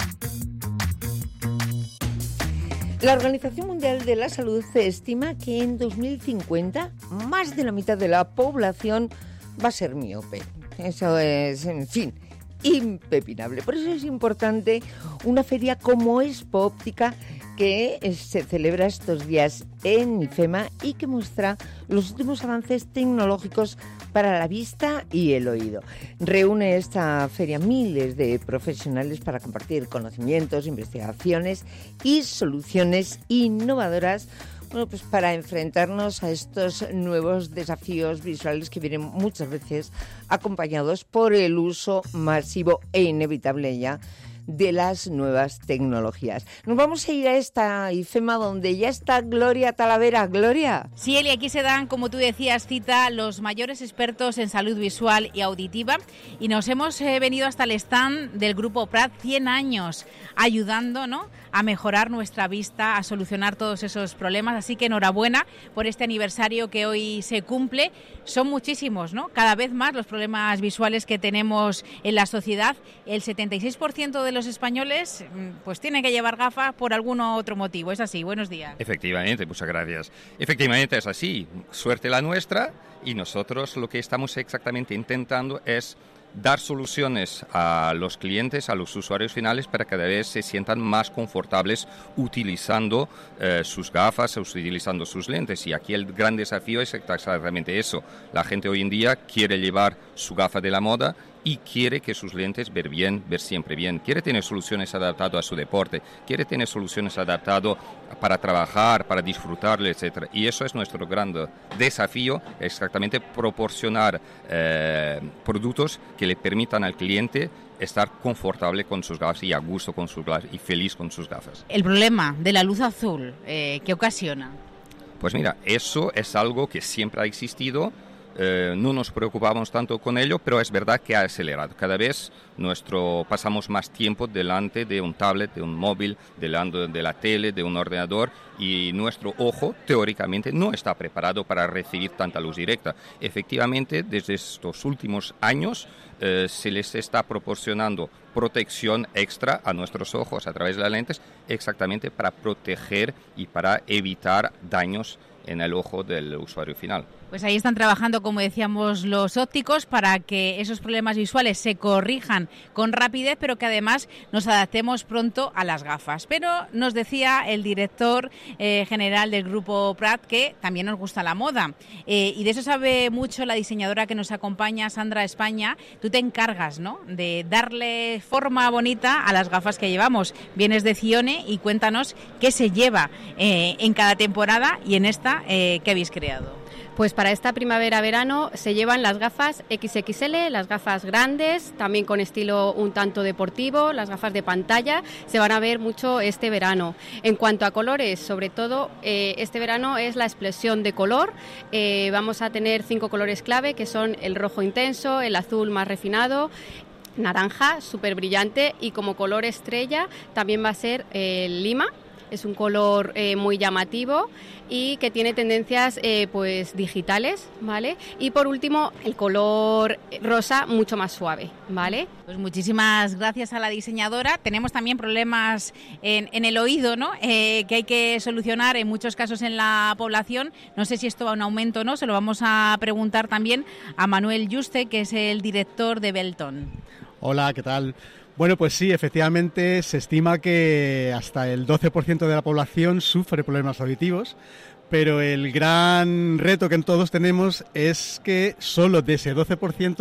S2: La Organización Mundial de la Salud estima que en dos mil cincuenta más de la mitad de la población va a ser miope. Eso es, en fin, impepinable. Por eso es importante una feria como Expo Óptica que se celebra estos días en IFEMA y que muestra los últimos avances tecnológicos para la vista y el oído. Reúne esta feria miles de profesionales para compartir conocimientos, investigaciones y soluciones innovadoras, bueno, pues para enfrentarnos a estos nuevos desafíos visuales que vienen muchas veces acompañados por el uso masivo e inevitable ya de las nuevas tecnologías. Nos vamos a ir a esta IFEMA donde ya está Gloria Talavera. Gloria.
S13: Sí, Eli, aquí se dan, como tú decías, cita los mayores expertos en salud visual y auditiva y nos hemos eh, venido hasta el stand del Grupo Prat, cien años, ayudando, ¿no?, a mejorar nuestra vista, a solucionar todos esos problemas. Así que enhorabuena por este aniversario que hoy se cumple. Son muchísimos, ¿no? Cada vez más los problemas visuales que tenemos en la sociedad. El setenta y seis por ciento de los españoles pues tienen que llevar gafas por algún otro motivo. Es así. Buenos días.
S14: Efectivamente, muchas gracias. Efectivamente es así. Suerte la nuestra y nosotros lo que estamos exactamente intentando es dar soluciones a los clientes, a los usuarios finales, para que cada vez se sientan más confortables utilizando eh, sus gafas, utilizando sus lentes. Y aquí el gran desafío es exactamente eso. La gente hoy en día quiere llevar su gafa de la moda y quiere que sus lentes ver bien, ver siempre bien. Quiere tener soluciones adaptadas a su deporte, quiere tener soluciones adaptadas para trabajar, para disfrutarle, etcétera. Y eso es nuestro gran desafío, exactamente proporcionar eh, productos que le permitan al cliente estar confortable con sus gafas y a gusto con sus gafas y feliz con sus gafas.
S13: El problema de la luz azul, eh, ¿qué ocasiona?
S14: Pues mira, eso es algo que siempre ha existido. Eh, no nos preocupamos tanto con ello, pero es verdad que ha acelerado. Cada vez nuestro, pasamos más tiempo delante de un tablet, de un móvil, delante de la tele, de un ordenador, y nuestro ojo teóricamente no está preparado para recibir tanta luz directa. Efectivamente, desde estos últimos años eh, se les está proporcionando protección extra a nuestros ojos a través de las lentes, exactamente para proteger y para evitar daños en el ojo del usuario final.
S13: Pues ahí están trabajando, como decíamos, los ópticos para que esos problemas visuales se corrijan con rapidez, pero que además nos adaptemos pronto a las gafas. Pero nos decía el director eh, general del Grupo Prat que también nos gusta la moda. Eh, y de eso sabe mucho la diseñadora que nos acompaña, Sandra España. Tú te encargas, ¿no?, de darle forma bonita a las gafas que llevamos. Vienes de Cione y cuéntanos qué se lleva eh, en cada temporada y en esta eh, que habéis creado.
S15: Pues para esta primavera-verano se llevan las gafas equis equis ele, las gafas grandes, también con estilo un tanto deportivo, las gafas de pantalla, se van a ver mucho este verano. En cuanto a colores, sobre todo, eh, este verano es la explosión de color. Eh, vamos a tener cinco colores clave, que son el rojo intenso, el azul más refinado, naranja, súper brillante, y como color estrella también va a ser el lima. Es un color eh, muy llamativo y que tiene tendencias eh, pues digitales, ¿vale? Y por último, el color rosa mucho más suave, ¿vale?
S13: Pues muchísimas gracias a la diseñadora. Tenemos también problemas en, en el oído, ¿no?, eh, que hay que solucionar en muchos casos en la población. No sé si esto va a un aumento o no, se lo vamos a preguntar también a Manuel Yuste, que es el director de Belton.
S16: Hola, ¿qué tal? Bueno, pues sí, efectivamente se estima que hasta el doce por ciento de la población sufre problemas auditivos, pero el gran reto que todos tenemos es que solo de ese doce por ciento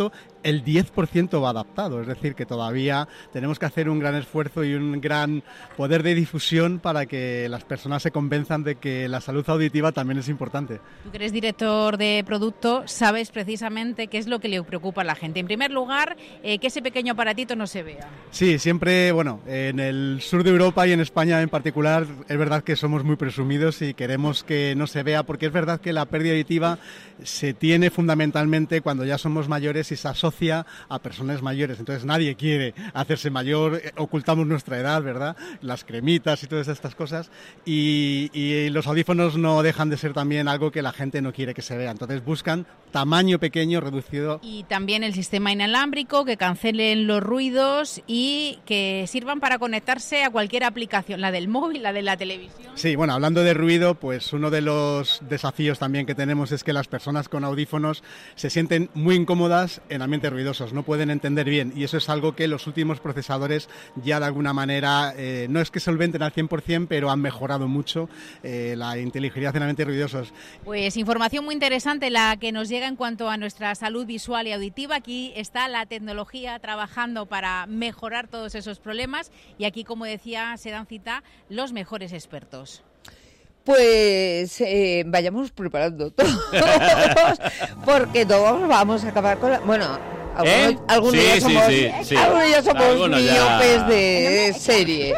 S16: el diez por ciento va adaptado, es decir, que todavía tenemos que hacer un gran esfuerzo y un gran poder de difusión para que las personas se convenzan de que la salud auditiva también es importante.
S13: Tú que eres director de producto, sabes precisamente qué es lo que le preocupa a la gente. En primer lugar, eh, que ese pequeño aparatito no se vea.
S16: Sí, siempre, bueno, en el sur de Europa y en España en particular, es verdad que somos muy presumidos y queremos que no se vea, porque es verdad que la pérdida auditiva se tiene fundamentalmente cuando ya somos mayores y se asocia a personas mayores, entonces nadie quiere hacerse mayor, ocultamos nuestra edad, ¿verdad? Las cremitas y todas estas cosas, y, y los audífonos no dejan de ser también algo que la gente no quiere que se vea, entonces buscan tamaño pequeño, reducido.
S13: Y también el sistema inalámbrico, que cancelen los ruidos y que sirvan para conectarse a cualquier aplicación, la del móvil, la de la televisión.
S16: Sí, bueno, hablando de ruido, pues uno de los desafíos también que tenemos es que las personas con audífonos se sienten muy incómodas en ambientes ruidosos, no pueden entender bien, y eso es algo que los últimos procesadores ya de alguna manera, eh, no es que solventen al cien por ciento, pero han mejorado mucho eh, la inteligencia en ambientes ruidosos.
S13: Pues información muy interesante la que nos llega en cuanto a nuestra salud visual y auditiva. Aquí está la tecnología trabajando para mejorar todos esos problemas, y aquí, como decía, se dan cita los mejores expertos.
S2: Pues eh, vayamos preparando todos, porque todos vamos a acabar con la... Bueno, algunos,
S3: ¿Eh?
S2: algunos
S3: sí,
S2: ya somos,
S3: sí, sí, sí.
S2: algunos ya somos
S3: Algunos
S2: miopes
S3: ya...
S2: de serie.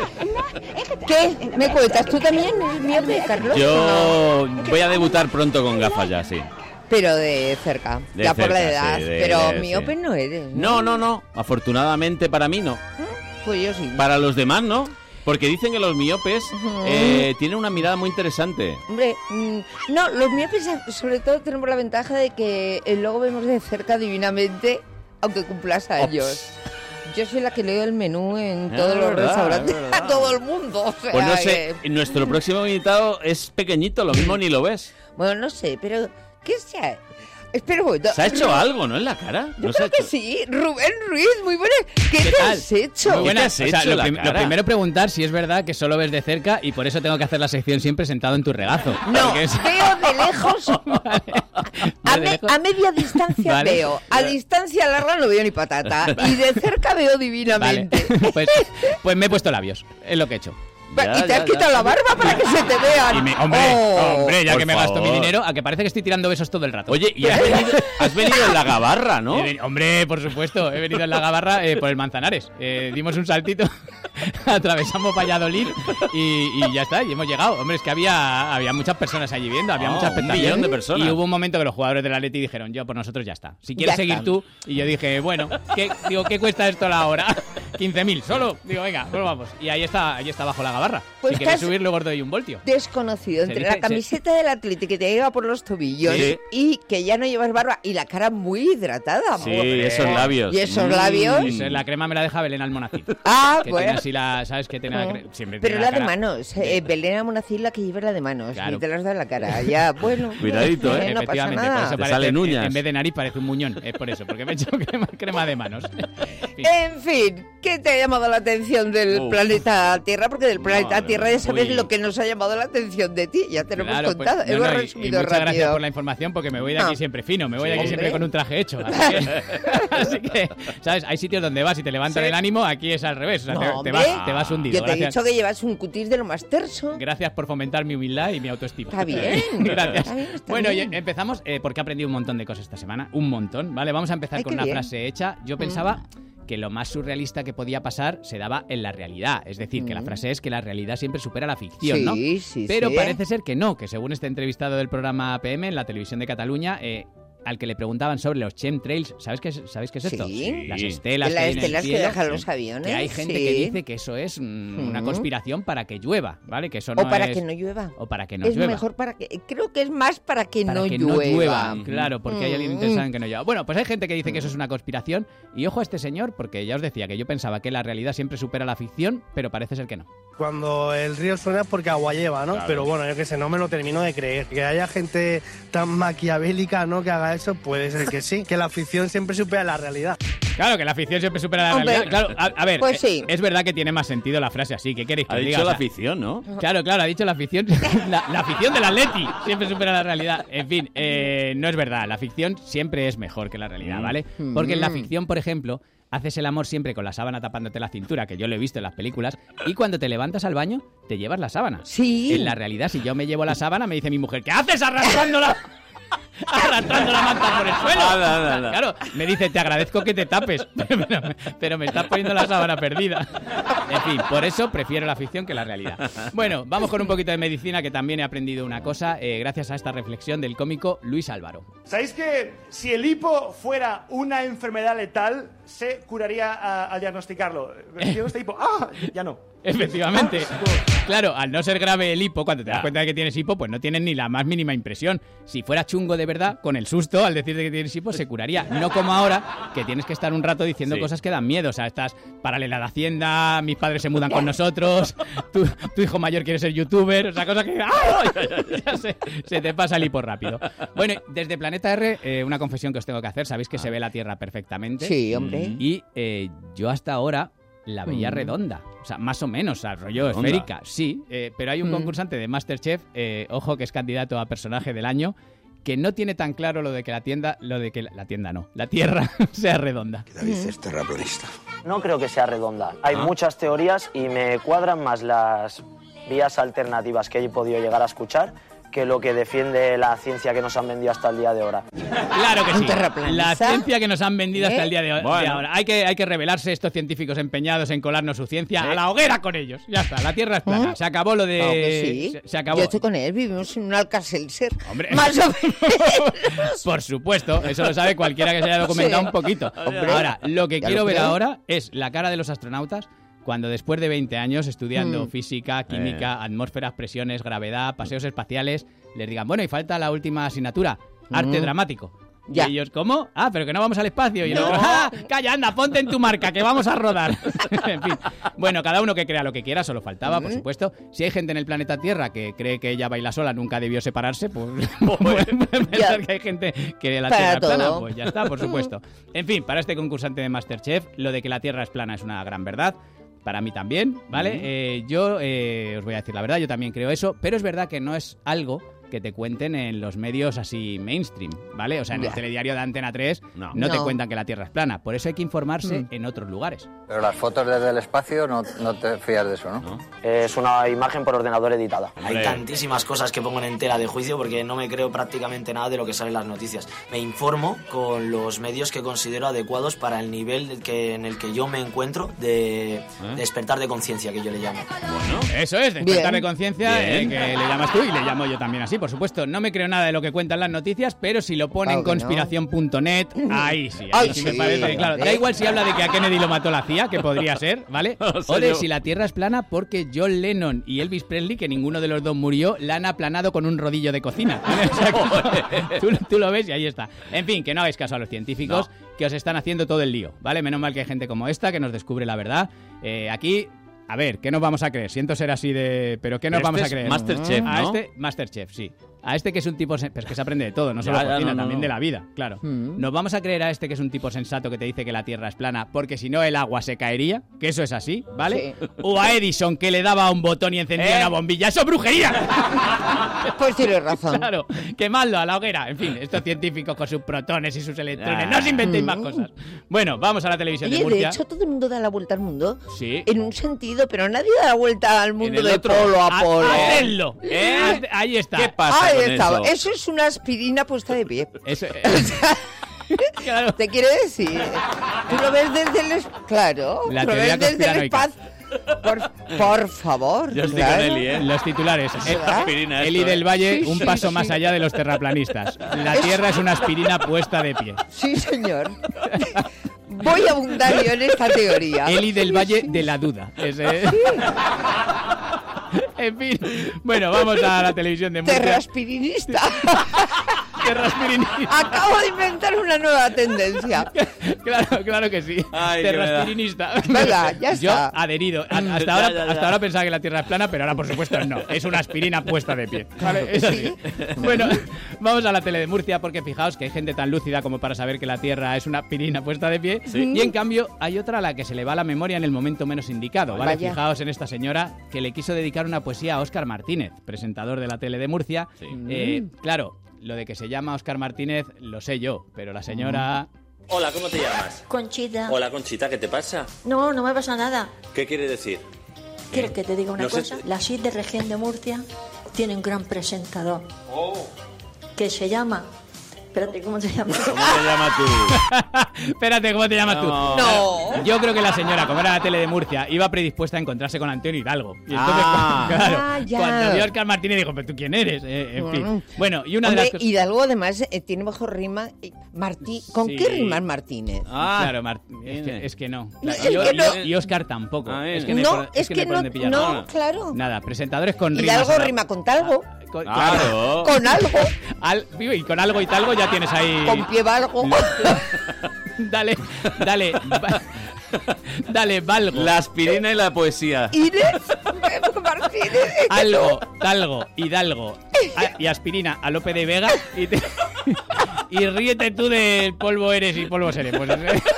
S2: ¿Qué? ¿Me cuentas? ¿Tú también eres miope, Carlos?
S3: Yo voy a debutar pronto con gafas ya, sí.
S2: Pero de cerca,
S3: De
S2: ya
S3: cerca,
S2: por la edad.
S3: sí, de-
S2: pero
S3: de-
S2: miope
S3: sí.
S2: no eres, ¿no?
S3: No, no, no. Afortunadamente para mí no.
S2: Pues yo sí.
S3: Para los demás no. Porque dicen que los miopes
S2: Ujú.
S3: eh, tienen una mirada muy interesante.
S2: Hombre, mm, no, los miopes sobre todo tenemos la ventaja de que eh, luego vemos de cerca divinamente, aunque cumplas años. Yo soy la que leo el menú en
S3: Es
S2: todos los
S3: verdad,
S2: restaurantes
S3: es verdad.
S2: a todo el mundo. O sea,
S3: Pues no sé,
S2: que-
S3: nuestro próximo invitado es pequeñito, lo mismo ni lo ves.
S2: Bueno, no sé, pero ¿qué sea? Espera un momento.
S3: ¿Se ha hecho
S2: Ru-
S3: algo, no, en la cara?
S2: Yo
S3: ¿No se ha
S2: creo que
S3: hecho?
S2: sí. Rubén Ruiz, muy buena. ¿Qué, te
S11: tal?
S2: has hecho?
S11: Muy buenas.
S3: ¿Qué te has
S11: O sea,
S3: hecho
S11: lo,
S3: la
S11: prim- lo
S3: cara?
S11: primero preguntar si es verdad que solo ves de cerca y por eso tengo que hacer la sección siempre sentado en tu regazo.
S2: No,
S11: Porque es-
S2: veo de lejos. A,
S11: de
S2: me-
S11: lejos.
S2: a media distancia
S11: Vale.
S2: veo. A distancia larga no veo ni patata. Y de cerca veo
S11: Vale.
S2: divinamente.
S11: Pues, pues me he puesto labios, es lo que he hecho.
S2: y te has quitado la barba para que se te vean.
S11: Y me- hombre,
S2: Oh.
S11: hombre, ya
S3: Por
S11: que me gasto mi
S3: favor.
S11: dinero, a que parece que estoy tirando besos todo el rato.
S3: Oye, y has venido, has venido en la gabarra, ¿no?
S11: He veni- hombre, por supuesto, he venido en la gabarra eh, por el Manzanares. Eh, dimos un saltito, atravesamos Valladolid y, y ya está, y hemos llegado. Hombre, es que había, había muchas personas allí viendo, había
S3: Oh,
S11: mucha
S3: un
S11: expectación.
S3: millón de personas.
S11: Y hubo un momento que los jugadores del Atleti dijeron, yo, por nosotros ya está. Si quieres
S2: Ya
S11: seguir
S2: está.
S11: tú. Y yo dije, bueno, ¿qué, digo, ¿qué cuesta esto la hora? quince mil, solo. Digo, venga, pues vamos. Y ahí está, ahí está bajo la gabarra.
S2: Pues
S11: si quieres
S2: estás-
S11: subir, luego os doy un voltio.
S2: Desconocido
S11: Se
S2: entre
S11: dice-
S2: la camiseta del Atlético que te llega por los tobillos
S3: Sí.
S2: y que ya no llevas barba y la cara muy hidratada.
S3: Sí,
S2: hombre.
S3: esos labios.
S2: Y esos
S3: Mm.
S2: labios.
S11: Eso, la crema me la deja Belén Almonacid.
S2: Ah,
S11: que
S2: bueno.
S11: tiene así la, ¿sabes? Que tiene la cre- siempre
S2: Pero
S11: tiene
S2: la de
S11: cara-
S2: manos, eh, Belén Almonacid la que lleva la de manos,
S11: Claro.
S2: ni te las da en la cara. Ya, bueno.
S3: Cuidadito, ¿eh?
S2: No pasa
S11: Efectivamente, por
S2: nada.
S11: eso
S3: Te
S11: parece-
S3: salen
S11: en-
S3: uñas.
S11: En vez de nariz parece un muñón, es por eso, porque me he hecho crema, crema de manos. En fin.
S2: En fin, ¿qué te ha llamado la atención del
S3: Uf.
S2: planeta Tierra? Porque del planeta
S3: Madre
S2: Tierra ya sabes
S3: uy.
S2: lo que nos ha llamado la atención de ti. Ya te lo
S11: Claro,
S2: hemos
S11: pues,
S2: contado.
S11: no,
S2: hemos
S11: no, y- y
S2: resumido
S11: muchas
S2: rápido.
S11: gracias por la información, porque me voy de aquí
S2: No.
S11: siempre fino, me voy de
S2: Sí,
S11: aquí siempre
S2: hombre.
S11: con un traje hecho. Así que, así que, ¿sabes? Hay sitios donde vas y te levantan
S2: Sí.
S11: el ánimo, aquí es al revés. O sea,
S2: No,
S11: te, te
S2: hombre.
S11: vas, te vas hundido.
S2: Yo te he
S11: Gracias,
S2: dicho que llevas un cutis de lo más terso.
S11: gracias por fomentar mi humildad y mi autoestima.
S2: Está bien.
S11: Gracias.
S2: Está bien, está
S11: Bueno,
S2: bien.
S11: y empezamos eh, porque he aprendido un montón de cosas esta semana. Un montón, ¿vale? Vamos a empezar
S2: Ay,
S11: con
S2: qué
S11: una
S2: bien.
S11: frase hecha. Yo pensaba que lo más surrealista que podía pasar se daba en la realidad. Es decir, que la
S2: Mm.
S11: frase es que la realidad siempre supera la ficción,
S2: Sí,
S11: ¿no?
S2: sí,
S11: Pero
S2: sí.
S11: parece ser que no, que según este entrevistado del programa P M en la televisión de Cataluña, eh, al que le preguntaban sobre los chemtrails, ¿sabes qué es, ¿sabéis qué es esto?
S2: Sí.
S11: Las estelas,
S2: Las
S11: que hay en el
S2: estelas que
S11: cielo,
S2: dejan los aviones,
S11: que hay gente
S2: sí.
S11: que dice que eso es mm, una
S2: Mm.
S11: conspiración para que llueva, ¿vale? Que eso no
S2: O para
S11: es-
S2: que no llueva.
S11: O para que no
S2: es
S11: llueva.
S2: mejor para que... Creo que es más para que,
S11: Para
S2: no,
S11: que
S2: llueva.
S11: no llueva, claro, porque hay alguien
S2: Mm.
S11: interesado en que no llueva. Bueno, pues hay gente que dice que eso es una conspiración y ojo a este señor, porque ya os decía que yo pensaba que la realidad siempre supera la ficción, pero parece ser que no.
S17: Cuando el río suena es porque agua lleva, ¿no?
S3: Claro.
S17: Pero bueno, yo qué sé, no me lo termino de creer. Que haya gente tan maquiavélica, ¿no?, que haga eso, puede ser que sí. Que la ficción siempre supera la realidad.
S11: Claro, que la ficción siempre supera la
S2: Hombre,
S11: realidad. Claro, a, a ver,
S2: pues sí.
S11: eh, es verdad que tiene más sentido la frase así. ¿Qué queréis que
S3: Ha
S11: os
S3: dicho
S11: diga?
S3: la
S11: O sea,
S3: ficción, ¿no?
S11: Claro, claro, ha dicho la ficción. La, la ficción del Atleti siempre supera la realidad. En fin, eh, no es verdad. La ficción siempre es mejor que la realidad, ¿vale? Porque en la ficción, por ejemplo, haces el amor siempre con la sábana tapándote la cintura, que yo lo he visto en las películas, y cuando te levantas al baño, te llevas la sábana.
S2: Sí.
S11: En la realidad, si yo me llevo la sábana, me dice mi mujer, ¿qué haces arrastrándola? Arrastrando la manta por el suelo.
S3: Ah, no, no, no.
S11: Claro, me dice, te agradezco que te tapes, pero, pero me estás poniendo la sábana perdida. En fin, por eso prefiero la ficción que la realidad. Bueno, vamos con un poquito de medicina, que también he aprendido una cosa eh, gracias a esta reflexión del cómico Luis Álvaro.
S18: ¿Sabéis que si el hipo fuera una enfermedad letal, se curaría a- al diagnosticarlo? Tengo este hipo. ¡Ah! Ya no.
S11: Efectivamente. Claro, al no ser grave el hipo, cuando te das cuenta de que tienes hipo, pues no tienes ni la más mínima impresión. Si fuera chungo de verdad, con el susto, al decirte que tienes hipo, se curaría. No como ahora, que tienes que estar un rato diciendo
S3: Sí.
S11: cosas que dan miedo. O sea, estás paralela de Hacienda, mis padres se mudan con nosotros, tu, tu hijo mayor quiere ser youtuber, o sea, cosas que... ¡ay! Ya se, se te pasa el hipo rápido. Bueno, desde Planeta R, eh, una confesión que os tengo que hacer. Sabéis que se ve la Tierra perfectamente.
S2: Sí, hombre.
S11: Y eh, yo hasta ahora la veía
S2: Mm.
S11: redonda. O sea, más o menos, o sea, rollo
S3: ¿Redonda?
S11: esférica, sí. eh, pero hay un
S2: Mm.
S11: concursante de MasterChef, eh, ojo, que es candidato a personaje del año, que no tiene tan claro lo de que la tienda, lo de que la, la tienda no, la Tierra sea redonda.
S19: David es terraplanista.
S20: No creo que sea redonda. Hay
S11: Ah.
S20: muchas teorías y me cuadran más las vías alternativas que he podido llegar a escuchar que lo que defiende la ciencia que nos han vendido hasta el día de ahora.
S11: Claro que
S2: ¿Un
S11: sí.
S2: terraplanista?
S11: La ciencia que nos han vendido hasta
S2: ¿Eh?
S11: el día de, de
S3: Bueno.
S11: ahora. Hay que, hay que revelarse estos científicos empeñados en colarnos su ciencia a la hoguera con ellos. Ya está, la Tierra es plana.
S2: ¿Eh?
S11: Se acabó lo de...
S2: Claro que sí.
S11: se, se acabó.
S2: Yo estoy con él, vivimos en un Alcacelser.
S11: Hombre.
S2: Más o menos.
S11: Por supuesto, eso lo sabe cualquiera que se haya documentado
S2: Sí.
S11: un poquito.
S2: Hombre.
S11: Ahora, lo que
S2: Ya
S11: quiero
S2: lo
S11: ver
S2: creo.
S11: ahora es la cara de los astronautas cuando después de veinte años estudiando
S2: Mm.
S11: física, química, atmósferas, presiones, gravedad, paseos espaciales, les digan, bueno, y falta la última asignatura, arte
S2: Mm.
S11: dramático.
S2: Ya.
S11: Y ellos, ¿cómo? Ah, pero que no vamos al espacio. Y el
S2: No.
S11: otro, ¡ah! Calla, anda, ponte en tu marca, que vamos a rodar. En fin. Bueno, cada uno que crea lo que quiera, solo faltaba, por
S2: Mm.
S11: supuesto. Si hay gente en el planeta Tierra que cree que ella baila sola, nunca debió separarse, pues pueden pensar que hay gente que la
S2: Para
S11: Tierra es plana.
S2: todo.
S11: Pues ya está, por supuesto. En fin, para este concursante de MasterChef, lo de que la Tierra es plana es una gran verdad. Para mí también, ¿vale?
S3: Mm.
S11: Eh, yo eh, os voy a decir la verdad, yo también creo eso, pero es verdad que no es algo que te cuenten en los medios así mainstream, ¿vale? O sea, en el
S2: Ya.
S11: telediario de Antena tres
S3: No.
S11: no, te
S2: No.
S11: cuentan que la Tierra es plana. Por eso hay que informarse
S2: Mm.
S11: en otros lugares.
S19: Pero las fotos desde el espacio no, no te fías de eso, ¿no?
S20: Es una imagen por ordenador editada.
S3: Hombre.
S21: Hay tantísimas cosas que pongo en tela de juicio porque no me creo prácticamente nada de lo que sale en las noticias. Me informo con los medios que considero adecuados para el nivel del que, en el que yo me encuentro de despertar de conciencia, que yo le llamo.
S3: Bueno.
S11: Eso es, despertar
S2: Bien.
S11: de conciencia, eh,
S3: Bien.
S11: que le llamas tú y le llamo yo también así, por supuesto. No me creo nada de lo que cuentan las noticias, pero si lo pone en
S2: Claro que no.
S11: conspiración punto net, ahí sí, ahí
S2: Ay,
S11: sí me
S2: sí,
S11: parece. Claro, da
S2: hombre.
S11: igual si habla de que a Kennedy lo mató la C I A, que podría ser, ¿vale?
S3: O sea,
S11: O de
S3: yo-
S11: si la Tierra es plana porque John Lennon y Elvis Presley, que ninguno de los dos murió, la han aplanado con un rodillo de cocina. O sea, que tú, tú lo ves y ahí está. En fin, que no hagáis caso a los científicos, que os están haciendo todo el lío, ¿vale? Menos mal que hay gente como esta que nos descubre la verdad. Eh, aquí... A ver, ¿qué nos vamos a creer? Siento ser así de... ¿Pero qué nos
S3: Este
S11: vamos a
S3: es
S11: creer?
S3: Masterchef,
S11: A
S3: ¿no?
S11: este... Masterchef, sí. A este que es un tipo... sen- Pero es que se aprende de todo, no solo
S3: Ya, ya,
S11: cocina,
S3: no, no,
S11: también
S3: no.
S11: de la vida, claro.
S2: Mm.
S11: ¿Nos vamos a creer a este que es un tipo sensato que te dice que la Tierra es plana porque si no el agua se caería? Que eso es así, ¿vale?
S2: Sí.
S11: O a Edison que le daba a un botón y encendía
S3: ¿Eh?
S11: una bombilla. ¡Eso es brujería!
S2: Pues tienes razón.
S11: Claro, quemadlo a la hoguera. En fin, estos científicos con sus protones y sus electrones. No os inventéis más cosas. Bueno, vamos a la televisión de
S2: Oye, de
S11: Murcia.
S2: hecho, todo el mundo da la vuelta al mundo.
S11: Sí.
S2: En un sentido, pero nadie da la vuelta al mundo
S3: el
S2: de
S3: otro.
S2: polo a
S11: Ha-
S2: polo.
S11: ¡Hacedlo!
S3: ¿Eh?
S11: Haz- Ahí está.
S3: ¿Qué pasa
S2: Ahí
S3: con
S2: estaba.
S3: eso?
S2: Eso es una aspirina puesta de pie.
S11: Eso- Claro.
S2: Te quiero decir, tú lo ves desde el es- claro,
S11: La
S2: tú lo
S11: teoría
S2: ves desde el
S11: conspiranoica.
S2: espacio. Por, por favor,
S3: Yo estoy
S2: claro.
S3: con Eli, ¿eh?
S11: Los titulares.
S2: ¿Verdad?
S3: Aspirina
S11: Eli
S3: esto, ¿eh?
S11: del Valle,
S2: Sí,
S11: un
S2: sí,
S11: paso
S2: sí.
S11: más allá de los terraplanistas. La
S2: Es-
S11: Tierra es una aspirina puesta de pie.
S2: Sí, señor. Voy a abundar yo en esta teoría.
S11: Eli del
S2: Sí,
S11: Valle
S2: sí.
S11: de la duda. Ese- En fin, bueno, vamos a la televisión de Murcia.
S2: Terraspirinista.
S11: Terraspirinista.
S2: Acabo de inventar una nueva tendencia.
S11: Claro, claro que sí.
S3: Ay,
S11: Terraspirinista.
S2: Venga, ya está.
S11: Yo adherido. A- Hasta,
S3: Ya,
S11: ahora,
S3: ya, ya.
S11: hasta ahora pensaba que la Tierra es plana, pero ahora por supuesto no. Es una aspirina puesta de pie. ¿Vale? Es así. Bueno, vamos a la tele de Murcia porque fijaos que hay gente tan lúcida como para saber que la Tierra es una aspirina puesta de pie.
S3: Sí.
S11: Y en cambio hay otra a la que se le va la memoria en el momento menos indicado. ¿Vale?
S2: Vaya.
S11: Fijaos en esta señora que le quiso dedicar una poesía a Óscar Martínez, presentador de la tele de Murcia. Eh, claro, lo de que se llama Óscar Martínez lo sé yo, pero la señora...
S4: Hola, ¿cómo te llamas?
S22: Conchita.
S4: Hola, Conchita, ¿qué te pasa?
S22: No, no me pasa nada.
S4: ¿Qué quiere decir?
S22: ¿Quieres que te diga una
S4: No sé
S22: cosa?
S4: si-
S22: La S I D de Región de Murcia tiene un gran presentador
S4: Oh.
S22: que se llama... Espérate, ¿cómo se llama?
S3: ¿Cómo te llamas tú?
S11: Espérate, ¿cómo te llamas tú?
S3: No.
S2: No.
S11: Yo creo que la señora, como era la tele de Murcia, iba predispuesta a encontrarse con Antonio Hidalgo. Y entonces,
S3: Ah.
S11: claro,
S2: Ah, ya.
S11: cuando vio a Óscar Martínez dijo, ¿pero tú quién eres? Eh, en fin.
S2: Mm.
S11: Bueno, y una
S2: Hombre,
S11: de las cosas...
S2: Hidalgo además eh, tiene mejor rima. eh, Martí... ¿Con
S11: Sí.
S2: qué rimas Martínez?
S3: Ah,
S11: Claro, Mar- es, que, es que no.
S2: Es
S11: y,
S2: que no.
S11: y- y Óscar tampoco.
S3: Ah,
S11: es
S3: eh.
S11: que no, hay
S2: No,
S11: por-
S2: es que
S11: no hay por
S2: no,
S11: dónde pillar.
S2: no, claro.
S11: Nada, presentadores con rimas.
S2: Hidalgo
S11: ahora.
S2: rima con talgo,
S11: Con,
S3: Claro.
S2: con algo,
S11: Al- y con algo y talgo ya tienes ahí...
S2: con pie valgo.
S11: Dale, dale, va- dale, valgo.
S3: La aspirina y la poesía.
S2: Inés Martínez. es que
S11: Algo, talgo, hidalgo a- y aspirina a Lope de Vega y, te- y ríete tú del polvo eres y polvo seré. Pues,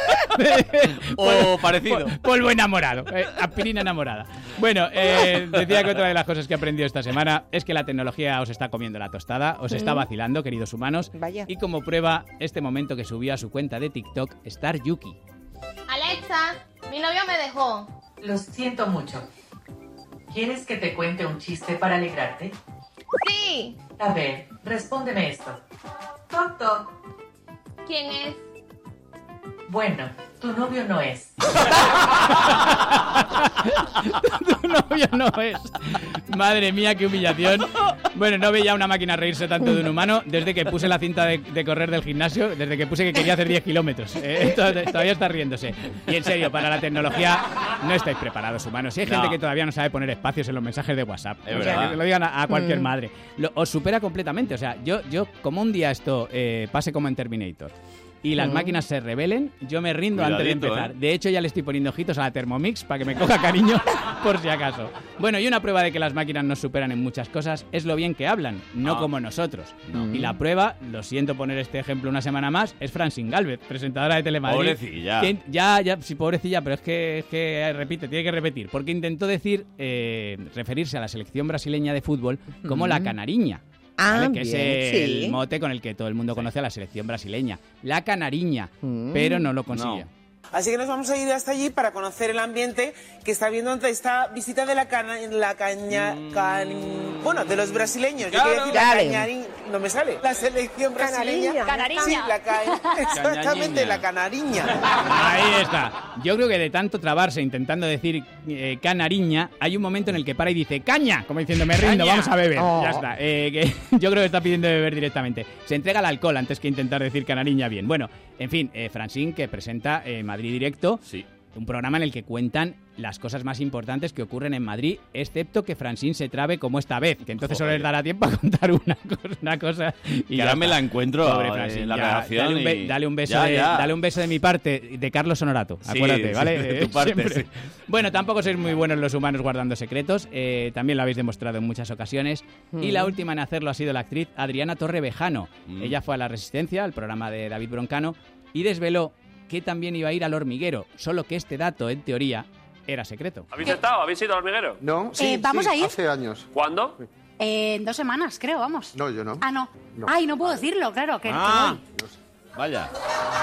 S3: O parecido.
S11: Pol- Polvo enamorado, eh, aspirina enamorada. Bueno, eh, decía que otra de las cosas que he aprendido esta semana es que la tecnología os está comiendo la tostada, os está
S2: Mm.
S11: vacilando, queridos humanos.
S2: Vaya.
S11: Y como prueba, este momento que subió a su cuenta de TikTok, Star Yuki.
S23: Alexa, mi novio me dejó.
S24: Lo siento mucho. ¿Quieres que te cuente un chiste para alegrarte?
S23: Sí.
S24: A ver, respóndeme esto. Toc, toc.
S23: ¿Quién es?
S24: Bueno, tu novio no es.
S11: Tu novio no es. Madre mía, qué humillación. Bueno, no veía una máquina reírse tanto de un humano desde que puse la cinta de, de correr del gimnasio, desde que puse que quería hacer diez kilómetros. Eh, to- todavía está riéndose. Y en serio, para la tecnología no estáis preparados, humanos. Y hay gente
S3: No.
S11: que todavía no sabe poner espacios en los mensajes de WhatsApp.
S3: Es
S11: O sea,
S3: verdad.
S11: que lo digan a, a cualquier
S2: Mm.
S11: madre. Lo- os supera completamente. O sea, yo, yo como un día esto eh, pase como en Terminator y las
S2: Mm.
S11: máquinas se rebelen, yo me rindo antes de
S3: Cuidadito,
S11: empezar.
S3: ¿eh?
S11: De hecho, ya le estoy poniendo ojitos a la Thermomix para que me coja cariño por si acaso. Bueno, y una prueba de que las máquinas nos superan en muchas cosas es lo bien que hablan, no
S3: Ah.
S11: como nosotros.
S3: No.
S11: Y la prueba, lo siento poner este ejemplo una semana más, es Francine Gálvez, presentadora de Telemadrid.
S3: Pobrecilla.
S11: Que- ya, ya, sí, pobrecilla, pero es que, es que repite, tiene que repetir, porque intentó decir, eh, referirse a la selección brasileña de fútbol como la
S2: Mm.
S11: canariña.
S2: Ah,
S11: ¿vale? Que
S2: bien,
S11: es el
S2: sí.
S11: mote con el que todo el mundo conoce a la selección brasileña. La canariña,
S2: Mm.
S11: pero no lo consiguió.
S25: Así que nos vamos a ir hasta allí para conocer el ambiente que está viendo ante esta visita de la, cana, la caña... can- bueno, de los brasileños. Yo
S2: Claro.
S25: quería decir la
S2: Dale.
S25: cañarín... No me sale. La selección brasileña.
S23: Canariña.
S25: Sí, la ca... exactamente,
S11: Cañariña.
S25: la canariña.
S11: Ahí está. Yo creo que de tanto trabarse intentando decir eh, canariña, hay un momento en el que para y dice caña, como diciendo me rindo,
S3: Caña.
S11: vamos a beber.
S2: Oh.
S11: Ya está. Eh, que yo creo que está pidiendo beber directamente. Se entrega al alcohol antes que intentar decir canariña bien. Bueno, en fin, eh, Francine que presenta eh, Madrid Directo.
S3: Sí.
S11: Un programa en el que cuentan las cosas más importantes que ocurren en Madrid, excepto que Francine se trabe como esta vez, que entonces solo les dará tiempo a contar una cosa, una cosa y
S3: Que
S11: ya
S3: ahora me
S11: está.
S3: la encuentro
S11: Pobre
S3: en
S11: Francine,
S3: la
S11: ya,
S3: redacción
S11: dale, un be-
S3: y-
S11: dale un beso
S3: Ya,
S11: de,
S3: ya.
S11: dale un beso de mi parte, de Carlos Honorato,
S3: Sí,
S11: acuérdate,
S3: sí,
S11: ¿vale?
S3: de tu
S11: Eh,
S3: parte,
S11: siempre.
S3: sí.
S11: Bueno, tampoco sois muy buenos los humanos guardando secretos, eh, también lo habéis demostrado en muchas ocasiones, y la
S2: Mm.
S11: última en hacerlo ha sido la actriz Adriana Torrevejano.
S3: Mm.
S11: Ella fue a La Resistencia, al programa de David Broncano, y desveló que también iba a ir al hormiguero, solo que este dato, en teoría, era secreto.
S26: ¿Habéis estado? ¿Habéis ido al hormiguero?
S27: No, sí,
S28: Eh, ¿vamos
S27: sí,
S28: a ir?
S27: hace años.
S26: ¿Cuándo?
S28: Eh, en dos semanas, creo, vamos.
S27: No, yo no.
S28: Ah, no.
S27: No.
S28: Ay, no puedo decirlo, claro, que, que
S3: Ah.
S28: voy.
S3: Vaya.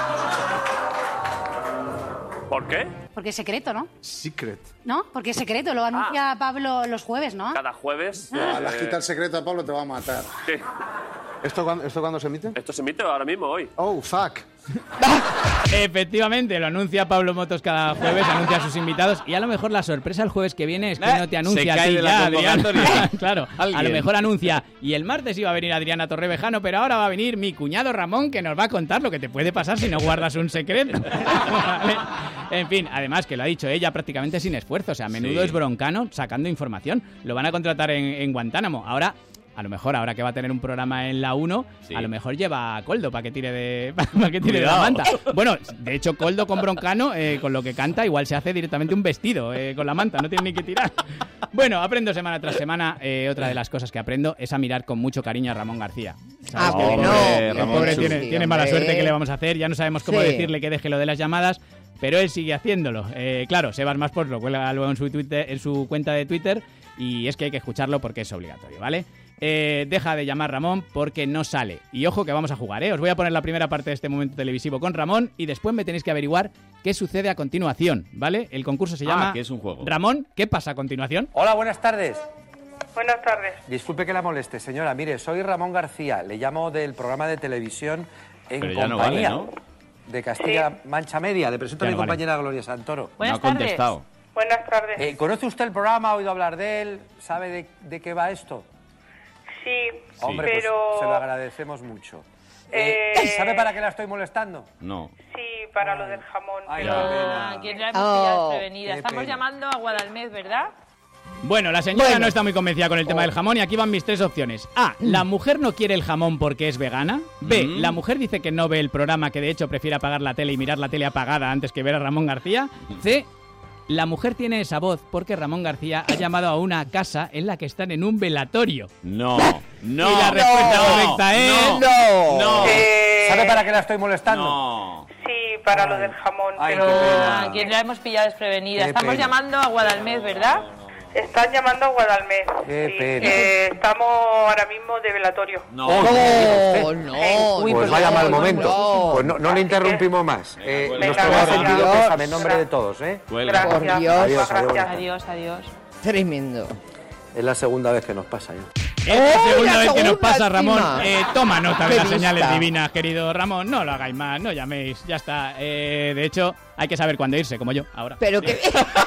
S26: ¿Por qué?
S28: Porque es secreto, ¿no?
S27: Secret.
S28: ¿No? Porque es secreto, lo anuncia Pablo los jueves, ¿no?
S26: Cada jueves.
S27: Ah, la
S26: eh,
S27: quita el secreto a Pablo, te va a matar.
S26: ¿qué?
S27: ¿Esto, cuándo- ¿Esto cuándo se emite?
S26: Esto se emite ahora mismo, hoy.
S27: Oh, fuck.
S11: Efectivamente, lo anuncia Pablo Motos cada jueves, anuncia a sus invitados y a lo mejor la sorpresa el jueves que viene es que
S3: Eh,
S11: no te anuncia
S3: se
S11: a
S3: cae
S11: ti
S3: de la
S11: ya, Adrián.
S3: convocatoria.
S11: Claro, a lo
S3: Alguien.
S11: mejor anuncia y el martes iba a venir Adriana Torrevejano, pero ahora va a venir mi cuñado Ramón que nos va a contar lo que te puede pasar si no guardas un secreto. ¿Vale? En fin, además que lo ha dicho ella prácticamente sin esfuerzo, o sea, a menudo
S3: Sí.
S11: es Broncano sacando información. Lo van a contratar en, en Guantánamo. Ahora a lo mejor ahora que va a tener un programa en la uno,
S3: Sí.
S11: a lo mejor lleva a Coldo para que tire de para que tire de la
S3: Cuidado.
S11: manta. Bueno, de hecho Coldo con Broncano, eh, con lo que canta, igual se hace directamente un vestido eh, con la manta, no tiene ni que tirar. Bueno, aprendo semana tras semana. Eh, otra de las cosas que aprendo es a mirar con mucho cariño a Ramón García. ¿Sabes
S2: Ah,
S11: que
S2: bueno,
S11: el
S2: Ramón
S11: pobre
S2: Chu.
S11: tiene,
S2: Sí,
S11: tiene mala
S2: hombre.
S11: suerte, ¿qué le vamos a hacer? Ya no sabemos cómo
S2: Sí.
S11: decirle que deje lo de las llamadas, pero él sigue haciéndolo. Eh, claro, Sebas Maspons lo cuelga luego en su, Twitter, en su cuenta de Twitter y es que hay que escucharlo porque es obligatorio, ¿vale? Eh, deja de llamar Ramón porque no sale. Y ojo que vamos a jugar, ¿eh? Os voy a poner la primera parte de este momento televisivo con Ramón y después me tenéis que averiguar qué sucede a continuación, ¿vale? El concurso se
S3: Ah,
S11: llama...
S3: que es un juego.
S11: Ramón, ¿qué pasa a continuación?
S1: Hola, buenas tardes.
S5: Buenas tardes.
S1: Disculpe que la moleste, señora. Mire, soy Ramón García. Le llamo del programa de televisión En
S3: Pero ya no vale,
S1: Compañía
S3: ¿no?
S1: de Castilla-Mancha Media. Le presento
S3: Ya
S1: a mi
S3: no vale.
S1: compañera Gloria Santoro.
S3: No ha contestado.
S5: Buenas tardes.
S1: Eh, ¿Conoce usted el programa? ¿Ha oído hablar de él? ¿Sabe de, de qué va esto?
S5: Sí,
S1: Hombre,
S5: pero...
S1: pues se lo agradecemos mucho. Eh,
S5: Eh,
S1: ¿Sabe para qué la estoy molestando?
S3: No.
S5: Sí, para lo del jamón.
S1: Ay,
S5: pero...
S1: qué pena.
S5: Ah, que
S1: la
S5: hemos
S1: Oh,
S5: pillado desprevenida.
S1: qué
S5: Estamos
S1: pena.
S5: llamando a Guadalmés, ¿verdad?
S11: Bueno, la señora
S5: Bueno.
S11: no está muy convencida con el tema del jamón y aquí van mis tres opciones. A. La mujer no quiere el jamón porque es vegana. B.
S3: Mm.
S11: La mujer dice que no ve el programa, que de hecho prefiere apagar la tele y mirar la tele apagada antes que ver a Ramón García. C. La mujer tiene esa voz porque Ramón García ha llamado a una casa en la que están en un velatorio.
S3: No, no.
S11: Y la respuesta
S3: no,
S11: correcta es...
S3: No. No.
S5: Eh,
S1: ¿Sabe para qué la estoy molestando?
S3: No.
S5: Sí, para lo del jamón,
S1: Ay,
S5: pero...
S1: qué pena.
S5: Ah, que la hemos pillado desprevenida.
S1: Qué
S5: Estamos
S1: pena.
S5: llamando a Guadalmés, ¿verdad? Están llamando a Guadalmés.
S1: Qué
S5: sí.
S1: pena.
S5: Eh, estamos ahora mismo de velatorio.
S3: No.
S1: Oh,
S2: No,
S1: no.
S2: no.
S1: Pues
S2: no,
S1: vaya mal
S2: no,
S1: momento.
S2: no.
S1: Pues no, no le interrumpimos más. Eh,
S3: Venga,
S1: nuestro
S5: cuelga.
S1: más sentido
S2: Gracias.
S1: pésame en nombre de todos, ¿eh?
S3: Cuelga.
S5: Gracias.
S2: Por Dios.
S1: Adiós, adiós.
S5: Gracias. Adiós, adiós.
S2: Tremendo.
S1: Es la segunda vez que nos pasa ya.
S11: Es la
S2: ¡Oh,
S11: segunda
S2: la
S11: vez que nos
S2: segunda
S11: pasa, Ramón.
S2: encima!
S11: Eh, toma nota de
S2: ¡Qué
S11: las señales
S2: vista!
S11: divinas, querido Ramón. No lo hagáis más, no llaméis. Ya está. Eh, de hecho, hay que saber cuándo irse, como yo, ahora.
S2: Pero que...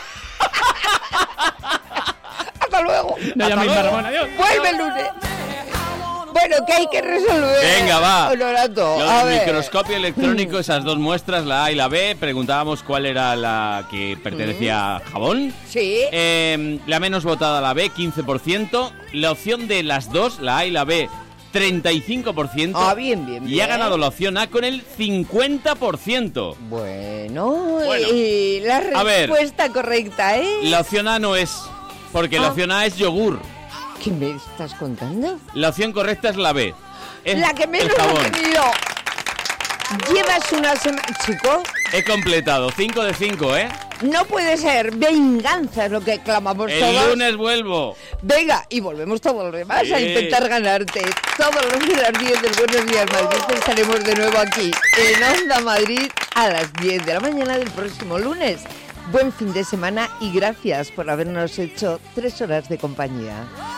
S2: Hasta luego.
S11: No llaméis más, Ramón. Adiós.
S2: Vuelve el lunes. Bueno, que hay que resolver.
S3: Venga, va.
S2: Honorato,
S3: Lo
S2: a
S3: del
S2: ver.
S3: microscopio electrónico, esas dos muestras, la A y la B, preguntábamos cuál era la que pertenecía a jabón.
S2: Sí.
S3: Eh, la menos votada, la B, quince por ciento. La opción de las dos, la A y la B, treinta y cinco por ciento.
S2: Ah, bien, bien,
S3: Y ha
S2: bien.
S3: ganado la opción A con el cincuenta por ciento.
S2: Bueno,
S3: Bueno.
S2: y la
S3: A ver.
S2: respuesta correcta es...
S3: La opción A no es, porque la
S2: Ah.
S3: opción A es yogur.
S2: ¿Qué me estás contando?
S3: La opción correcta es la B. Es
S2: La que menos
S3: el
S2: ha
S3: jabón.
S2: tenido. Llevas una semana... Chico,
S3: He completado, cinco de cinco, ¿eh?
S2: no puede ser. Venganza es lo que clamamos
S3: El
S2: todos.
S3: lunes vuelvo.
S2: Venga, y volvemos todos los demás a
S3: Sí.
S2: intentar ganarte. Todos los días a las diez del Buenos Días Madrid estaremos de nuevo aquí en Onda Madrid a las diez de la mañana del próximo lunes. Buen fin de semana y gracias por habernos hecho tres horas de compañía.